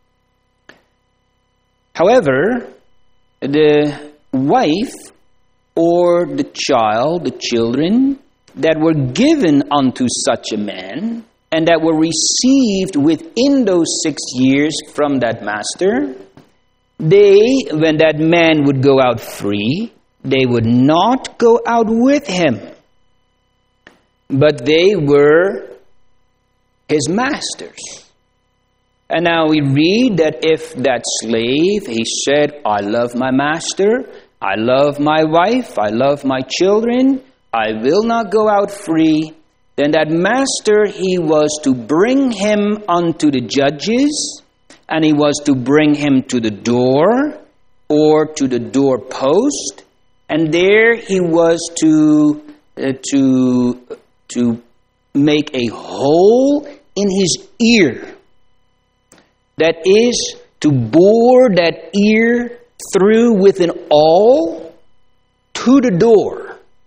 However, the wife or the child, the children that were given unto such a man and that were received within those six years from that master, they, when that man would go out free, they would not go out with him, but they were his masters. And now we read that if that slave, he said, I love my master, I love my wife, I love my children, I will not go out free, then that master, he was to bring him unto the judges, and he was to bring him to the door or to the doorpost, and there he was to uh, to to make a hole in his ear. That is, to bore that ear through with an awl to the door.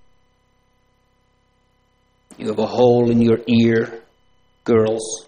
You have a hole in your ear, girls.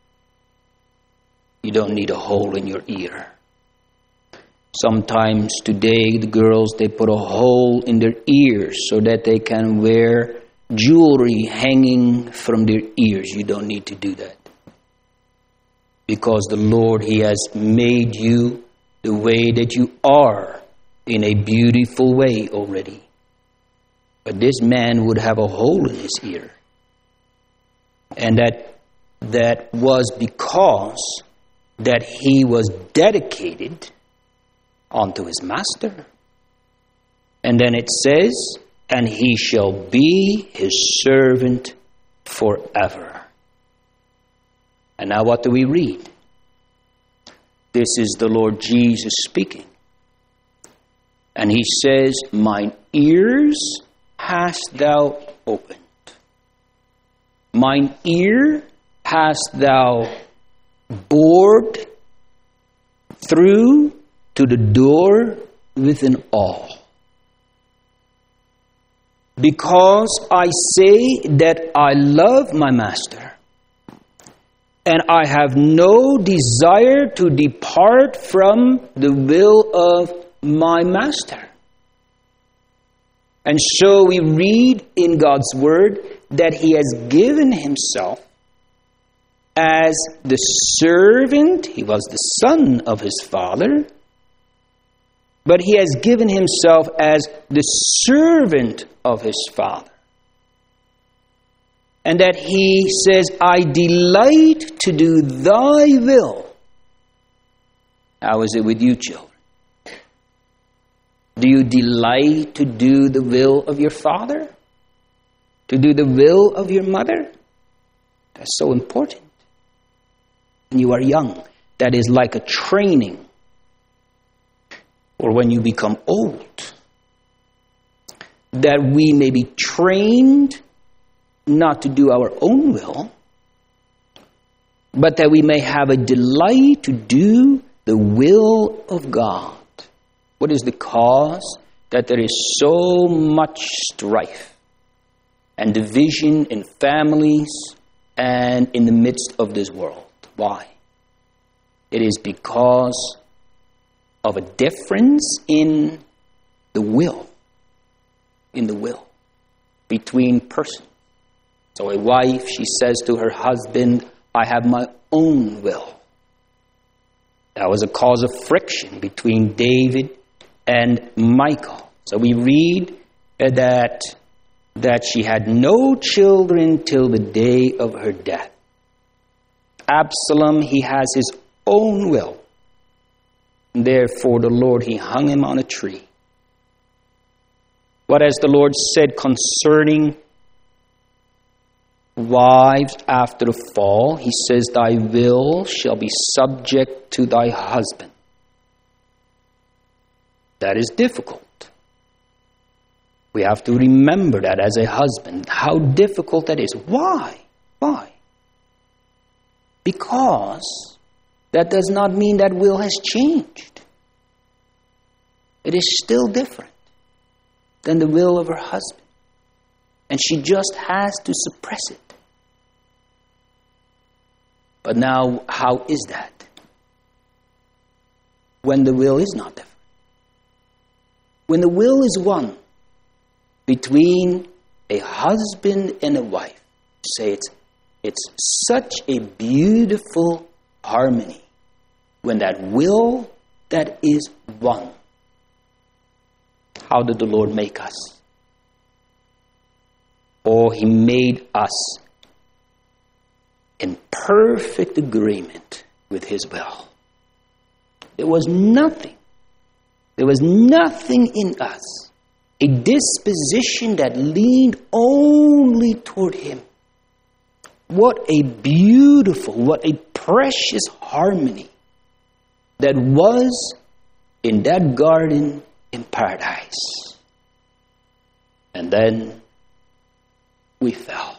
You don't need a hole in your ear. Sometimes today the girls, they put a hole in their ears so that they can wear jewelry hanging from their ears. You don't need to do that. Because the Lord, He has made you the way that you are in a beautiful way already. But this man would have a hole in his ear. And that that was because that he was dedicated unto his master. And then it says, and he shall be his servant forever. And now what do we read? This is the Lord Jesus speaking. And he says, mine ears hast thou opened. Mine ear hast thou bored through to the door with an awl. Because I say that I love my master, and I have no desire to depart from the will of my master. And so we read in God's word that He has given Himself as the servant. He was the son of His Father, but He has given Himself as the servant of His Father. And that He says, I delight to do thy will. How is it with you, children? Do you delight to do the will of your father? To do the will of your mother? That's so important. When you are young, that is like a training. Or when you become old, that we may be trained not to do our own will, but that we may have a delight to do the will of God. What is the cause that there is so much strife and division in families and in the midst of this world? Why? It is because of a difference in the will, in the will between persons. So a wife, she says to her husband, I have my own will. That was a cause of friction between David and Michal. So we read that, that she had no children till the day of her death. Absalom, he has his own will. Therefore, the Lord, he hung him on a tree. What has the Lord said concerning wives after the fall? He says, thy will shall be subject to thy husband. That is difficult. We have to remember that as a husband, how difficult that is. Why? Why? Because that does not mean that will has changed. It is still different than the will of her husband. And she just has to suppress it. But now, how is that? When the will is not different. When the will is one between a husband and a wife. Say it's, it's such a beautiful harmony when that will that is one. How did the Lord make us? Oh, he made us in perfect agreement with his will. There was nothing, there was nothing in us, a disposition that leaned only toward him. What a beautiful, what a precious harmony that was in that garden in paradise. And then we fell.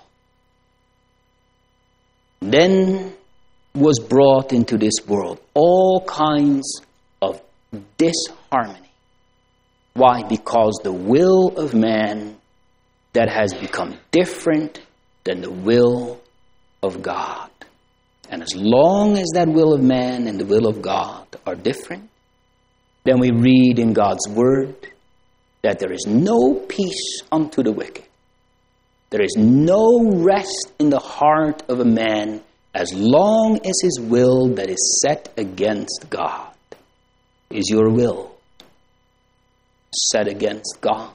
Then was brought into this world all kinds of disharmony. Why? Because the will of man that has become different than the will of God. And as long as that will of man and the will of God are different, then we read in God's word that there is no peace unto the wicked. There is no rest in the heart of a man as long as his will that is set against God. Is your will set against God?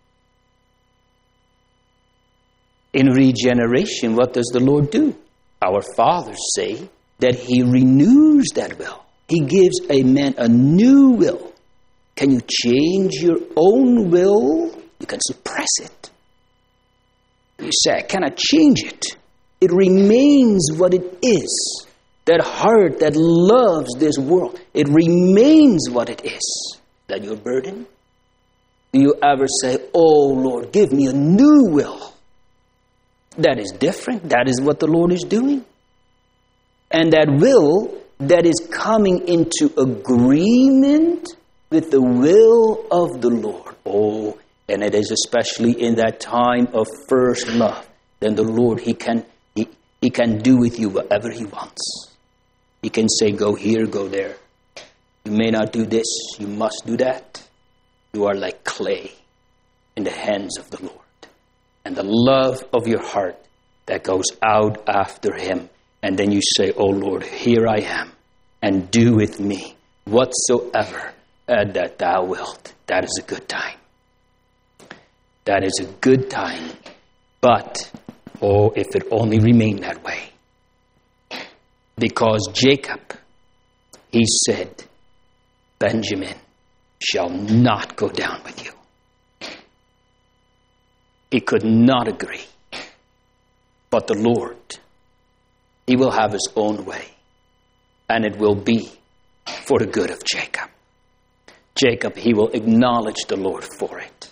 In regeneration, what does the Lord do? Our fathers say that he renews that will. He gives a man a new will. Can you change your own will? You can suppress it. You say, I cannot change it. It remains what it is. That heart that loves this world, it remains what it is. Is that your burden? Do you ever say, oh Lord, give me a new will? That is different. That is what the Lord is doing. And that will that is coming into agreement with the will of the Lord. Oh, and it is especially in that time of first love. Then the Lord, he can, he, he can do with you whatever he wants. He can say, go here, go there. You may not do this. You must do that. You are like clay in the hands of the Lord. And the love of your heart that goes out after him. And then you say, oh Lord, here I am. And do with me whatsoever uh, that thou wilt. That is a good time. That is a good time. But, oh, if it only remained that way. Because Jacob, he said, Benjamin shall not go down with you. He could not agree. But the Lord, he will have his own way. And it will be for the good of Jacob. Jacob, he will acknowledge the Lord for it.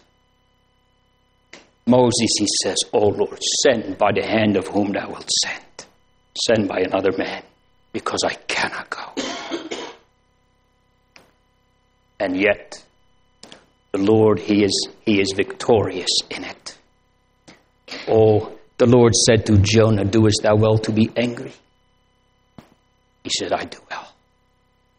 Moses, he says, O Lord, send by the hand of whom thou wilt send. Send by another man, because I cannot go. And yet, the Lord, he is, he is victorious in it. Oh, the Lord said to Jonah, doest thou well to be angry? He said, I do well.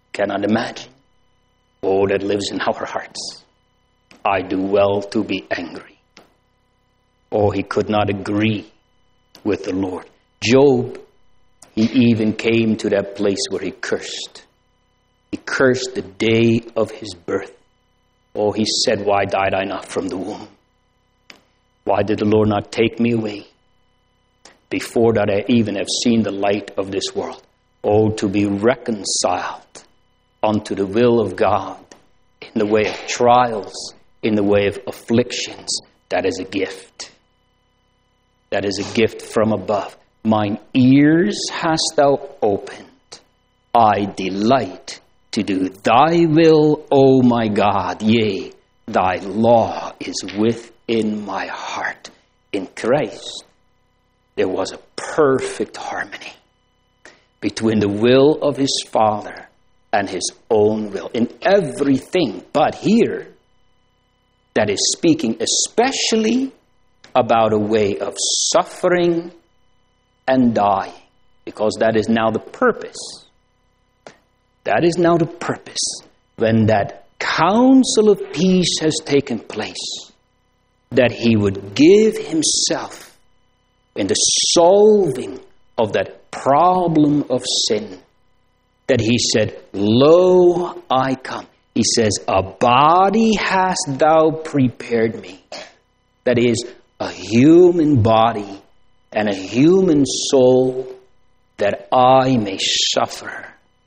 Cannot imagine. Oh, that lives in our hearts. I do well to be angry. Oh, he could not agree with the Lord. Job, he even came to that place where he cursed. He cursed the day of his birth. Oh, he said, why died I not from the womb? Why did the Lord not take me away before that I even have seen the light of this world? Oh, to be reconciled unto the will of God in the way of trials, in the way of afflictions, that is a gift. That is a gift from above. Mine ears hast thou opened. I delight to do thy will, O my God. Yea, thy law is within my heart. In Christ, there was a perfect harmony between the will of his Father and his own will in everything. But here, that is speaking especially about a way of suffering and dying, because that is now the purpose. That is now the purpose. When that council of peace has taken place, that he would give himself in the solving of that problem of sin. That he said, lo, I come. He says, a body hast thou prepared me. That is, a human body and a human soul, that I may suffer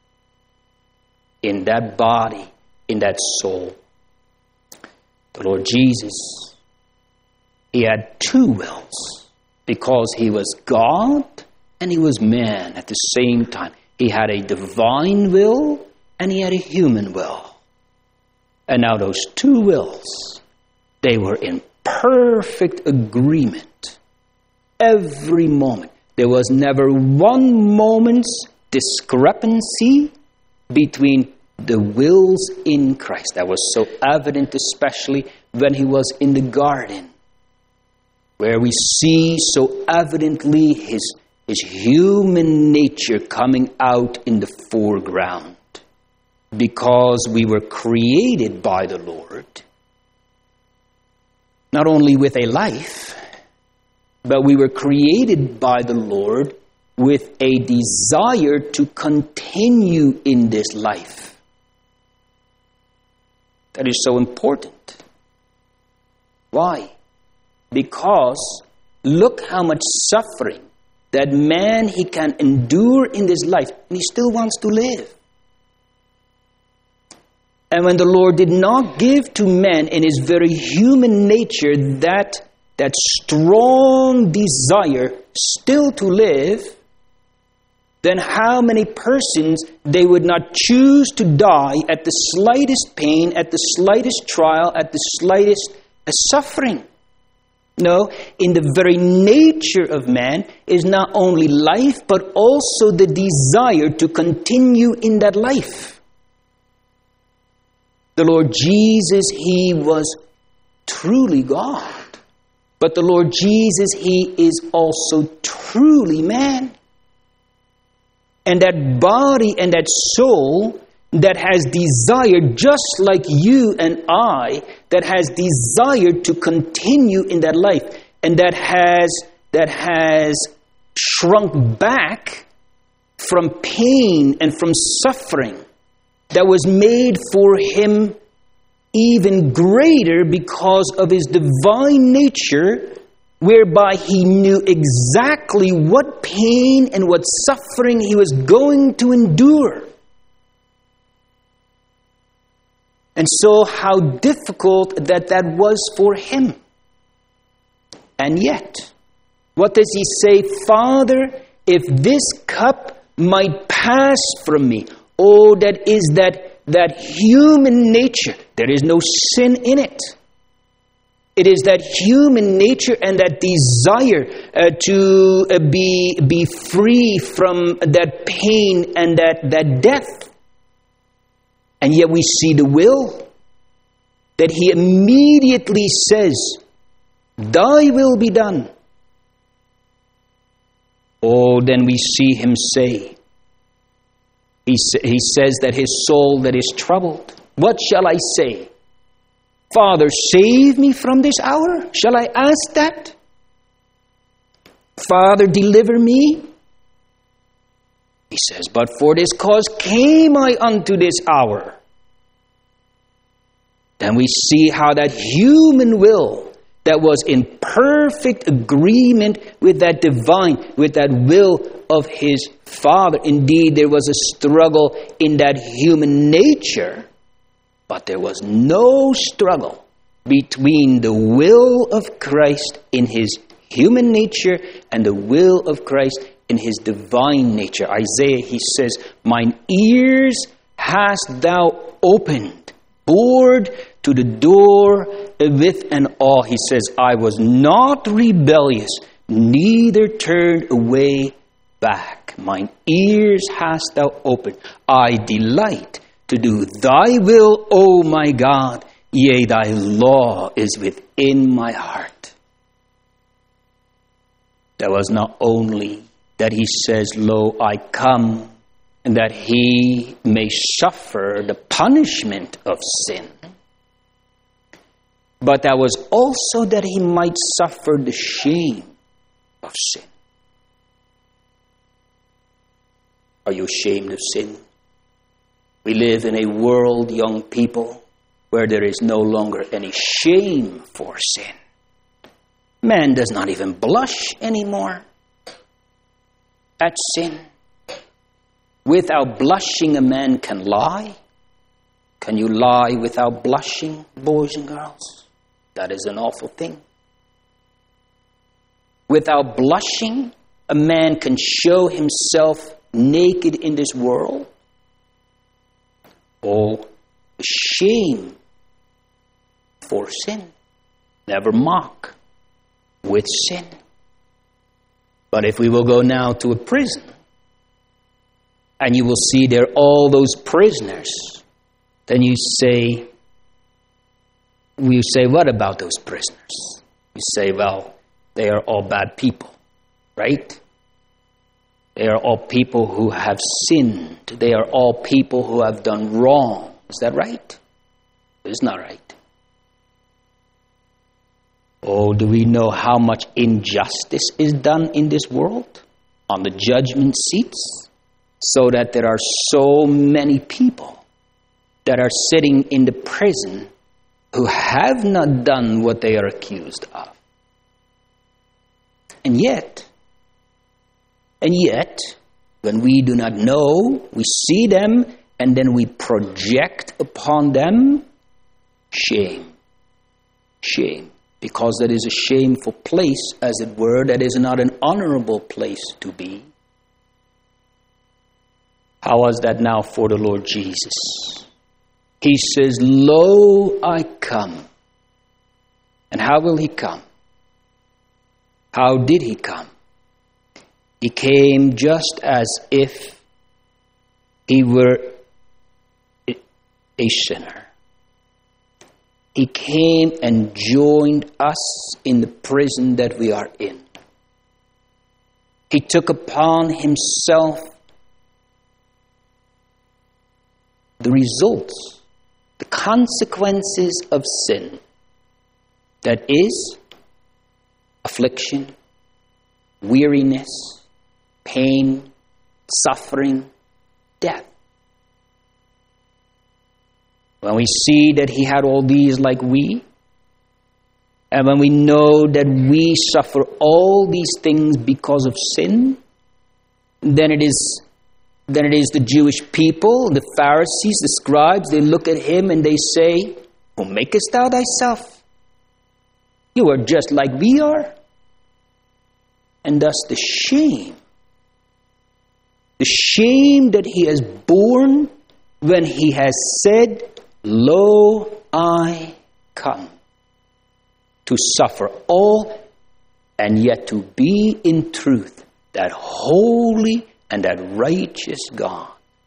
in that body, in that soul. The Lord Jesus, he had two wills, because he was God and he was man at the same time. He had a divine will and he had a human will. And now those two wills, they were in perfect agreement every moment. There was never one moment's discrepancy between the wills in Christ. That was so evident, especially when he was in the garden, where we see so evidently his, his human nature coming out in the foreground. Because we were created by the Lord, not only with a life, but we were created by the Lord with a desire to continue in this life. That is so important. Why? Because look how much suffering that man he can endure in this life, and he still wants to live. And when the Lord did not give to man in his very human nature that, that strong desire still to live, then how many persons they would not choose to die at the slightest pain, at the slightest trial, at the slightest suffering? No, in the very nature of man is not only life, but also the desire to continue in that life. The Lord Jesus, he was truly God. But the Lord Jesus, he is also truly man. And that body and that soul that has desire, just like you and I, that has desire to continue in that life, and that has, that has shrunk back from pain and from suffering, that was made for him even greater because of his divine nature, whereby he knew exactly what pain and what suffering he was going to endure. And so how difficult that that was for him. And yet, what does he say? Father, if this cup might pass from me. Oh, that is that, that human nature. There is no sin in it. It is that human nature and that desire uh, to uh, be, be free from that pain and that, that death. And yet we see the will, that he immediately says, thy will be done. Oh, then we see him say, He, he says that his soul that is troubled. What shall I say? Father, save me from this hour? Shall I ask that? Father, deliver me? He says, but for this cause came I unto this hour. Then we see how that human will that was in perfect agreement with that divine, with that will of his Father. Indeed, there was a struggle in that human nature, but there was no struggle between the will of Christ in his human nature and the will of Christ in his divine nature. Isaiah, he says, mine ears hast thou opened, bored to the door with an awe. He says, I was not rebellious, neither turned away back. Mine ears hast thou opened. I delight to do thy will, O my God. Yea, thy law is within my heart. That was not only that he says, lo, I come, and that he may suffer the punishment of sin. But that was also that he might suffer the shame of sin. Are you ashamed of sin? We live in a world, young people, where there is no longer any shame for sin. Man does not even blush anymore at sin. Without blushing, a man can lie. Can you lie without blushing, boys and girls? That is an awful thing. Without blushing, a man can show himself naked in this world. Oh, shame for sin. Never mock with sin. But if we will go now to a prison, and you will see there all those prisoners, then you say, you say, what about those prisoners? You say, well, they are all bad people, right? They are all people who have sinned. They are all people who have done wrong. Is that right? It's not right. Oh, do we know how much injustice is done in this world? On the judgment seats? So that there are so many people that are sitting in the prison who have not done what they are accused of. And yet, and yet, when we do not know, we see them and then we project upon them shame. Shame. Because that is a shameful place, as it were, that is not an honorable place to be. How was that now for the Lord Jesus? He says, lo, I come. And how will he come? How did he come? He came just as if he were a sinner. He came and joined us in the prison that we are in. He took upon himself the results, the consequences of sin. That is affliction, weariness, pain, suffering, death. When we see that he had all these like we, and when we know that we suffer all these things because of sin, then it is then it is the Jewish people, the Pharisees, the scribes, they look at him and they say, who makest thou thyself? You are just like we are. And thus the shame, the shame that he has borne when he has said, lo, I come to suffer all and yet to be in truth that holy and that righteous God.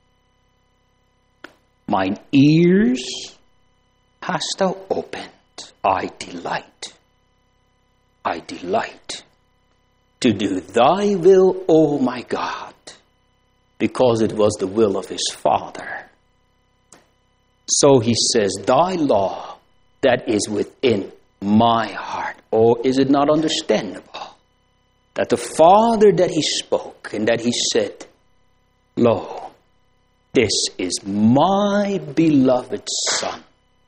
Mine ears hast thou opened. I delight. I delight to do thy will, O my God. because it was the will of his Father. So he says, thy law that is within my heart. Or is it not understandable that the Father that he spoke and that he said, lo, this is my beloved Son,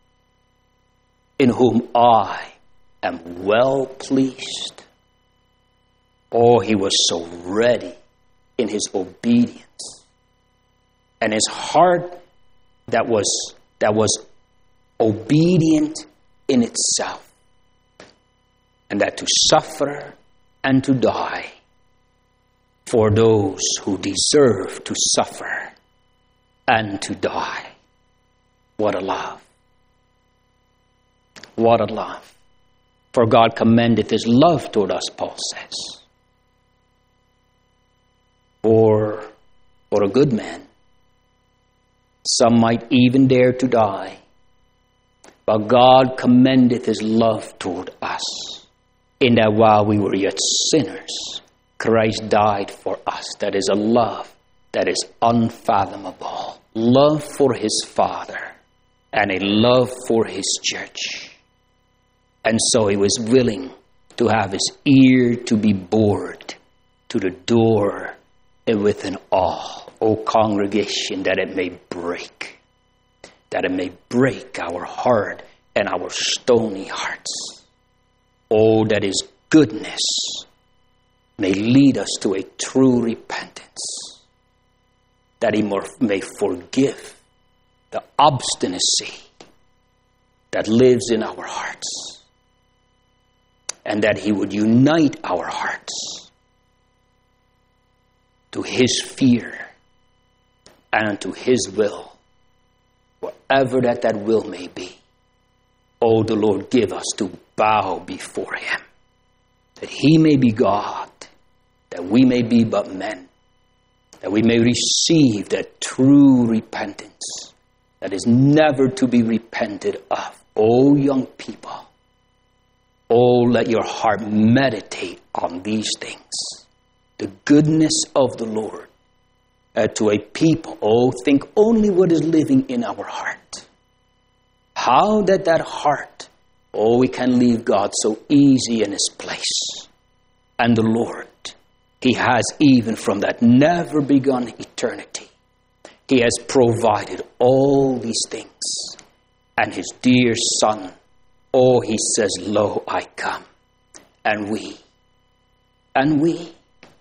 in whom I am well pleased. Oh, he was so ready in his obedience. And his heart that was that was obedient in itself. And that to suffer and to die for those who deserve to suffer and to die. What a love. What a love. For God commendeth his love toward us, Paul says. For, for a good man, some might even dare to die. But God commendeth his love toward us, in that while we were yet sinners, Christ died for us. That is a love that is unfathomable. Love for his Father and a love for his church. And so he was willing to have his ear to be bored to the door with an awe. O congregation, that it may break, that it may break our hard and our stony hearts. Oh, that his goodness may lead us to a true repentance, that he may forgive the obstinacy that lives in our hearts, and that he would unite our hearts to his fear and to his will, whatever that that will may be. Oh, the Lord give us to bow before him, that he may be God, that we may be but men, that we may receive that true repentance that is never to be repented of. Oh, young people, oh, let your heart meditate on these things, the goodness of the Lord. Uh, to a people, oh, think only what is living in our heart. How that that heart, oh, we can leave God so easy in his place. And the Lord, he has even from that never begun eternity, he has provided all these things. And his dear Son, oh, he says, lo, I come. And we, and we,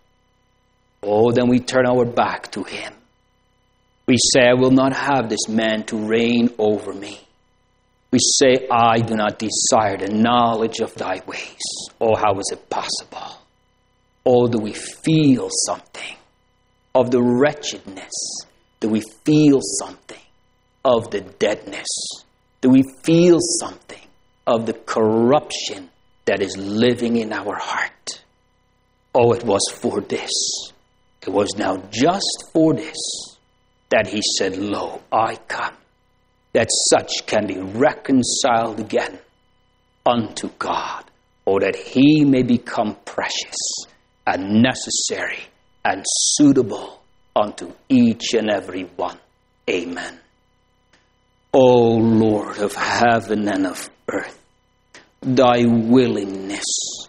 oh, then we turn our back to him. We say, I will not have this man to reign over me. We say, I do not desire the knowledge of thy ways. Oh, how is it possible? Oh, do we feel something of the wretchedness? Do we feel something of the deadness? Do we feel something of the corruption that is living in our heart? Oh, it was for this. It was now just for this that he said, lo, I come, that such can be reconciled again unto God, or that he may become precious and necessary and suitable unto each and every one. Amen. O Lord of heaven and of earth, thy willingness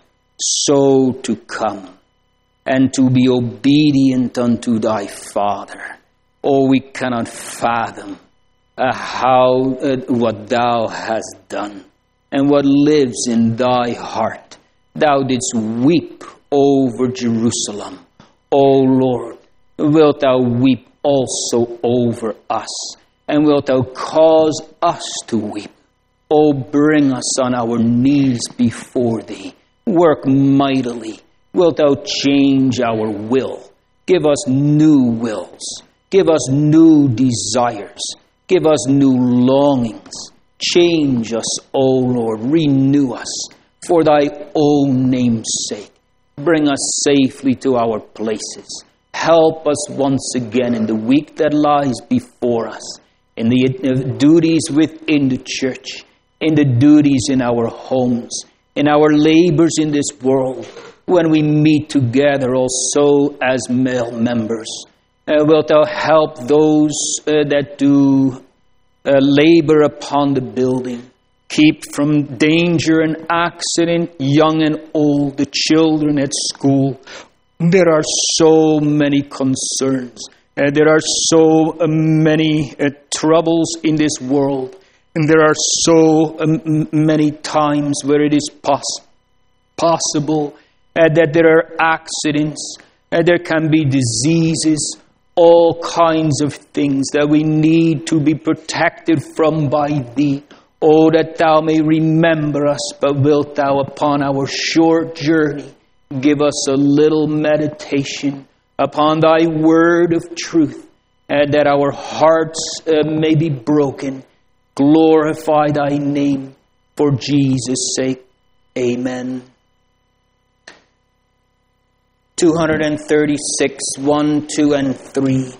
so to come and to be obedient unto thy Father. Oh, we cannot fathom uh, how uh, what thou hast done and what lives in thy heart. Thou didst weep over Jerusalem. O Lord, wilt thou weep also over us, and wilt thou cause us to weep? Oh, bring us on our knees before thee. Work mightily. Wilt thou change our will? Give us new wills. Give us new desires. Give us new longings. Change us, O Lord. Renew us for thy own name's sake. Bring us safely to our places. Help us once again in the week that lies before us, in the duties within the church, in the duties in our homes, in our labors in this world, when we meet together also as male members, Uh, wilt thou help those uh, that do uh, labor upon the building? Keep from danger and accident, young and old, the children at school. There are so many concerns. Uh, there are so uh, many uh, troubles in this world. And there are so um, many times where it is poss- possible uh, that there are accidents, uh, there can be diseases, all kinds of things that we need to be protected from by Thee. Oh, that Thou may remember us, but wilt Thou upon our short journey give us a little meditation upon Thy word of truth, and that our hearts uh, may be broken. Glorify Thy name for Jesus' sake. Amen. two thirty-six, one, two, and three.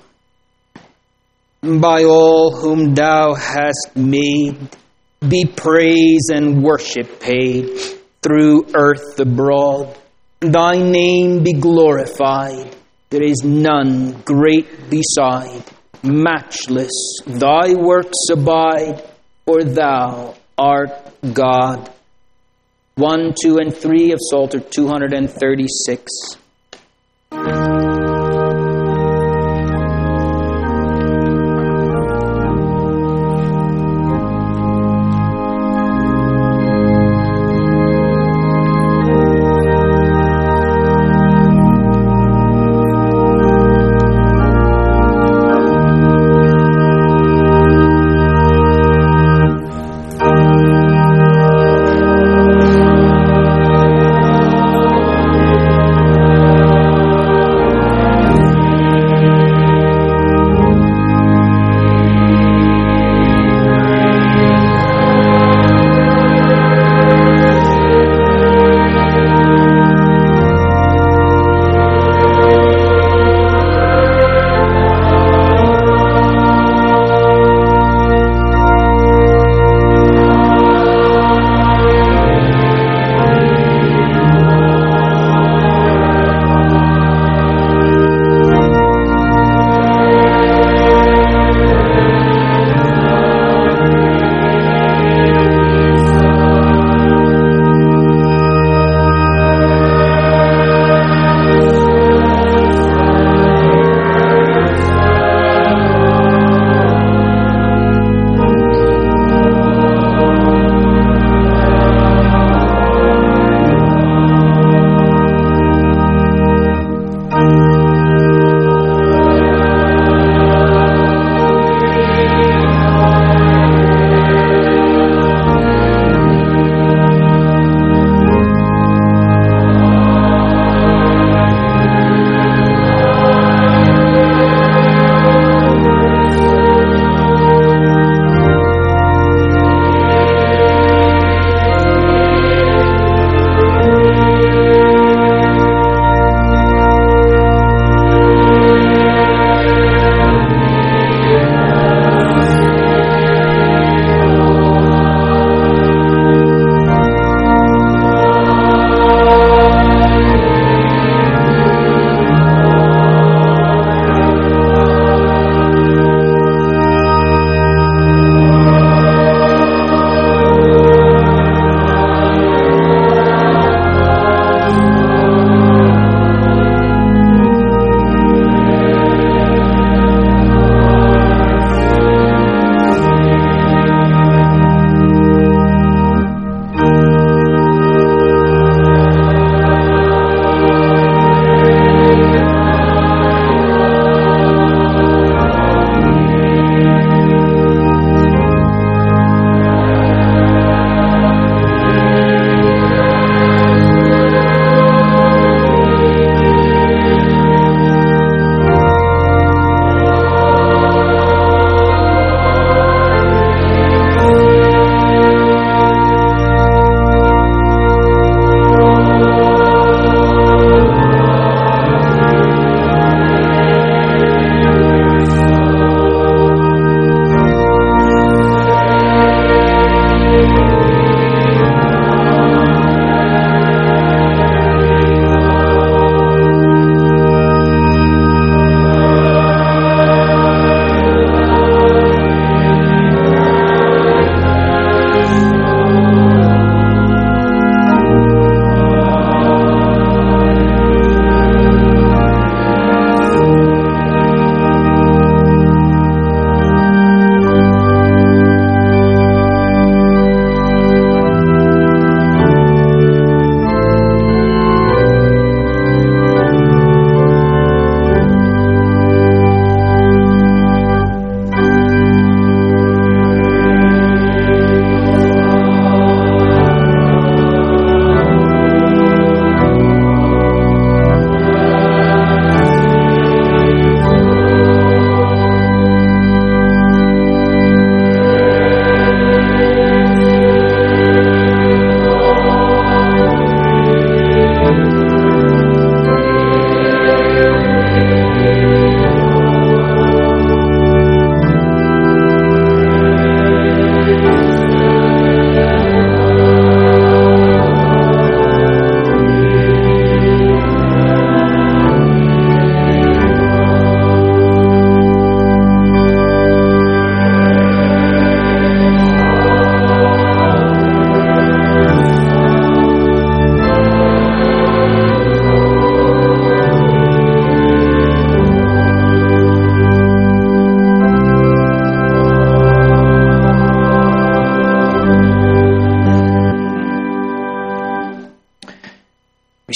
By all whom Thou hast made, be praise and worship paid through earth abroad. Thy name be glorified. There is none great beside. Matchless, Thy works abide, for Thou art God. one, two, and three of Psalter two thirty-six. Thank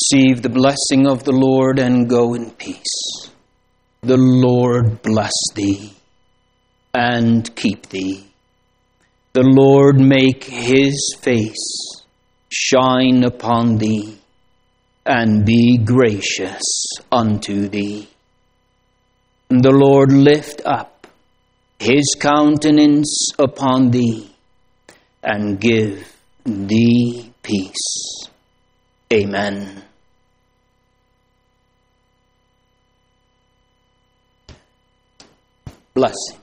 Receive the blessing of the Lord and go in peace. The Lord bless thee and keep thee. The Lord make his face shine upon thee and be gracious unto thee. The Lord lift up his countenance upon thee and give thee peace. Amen. Blessing.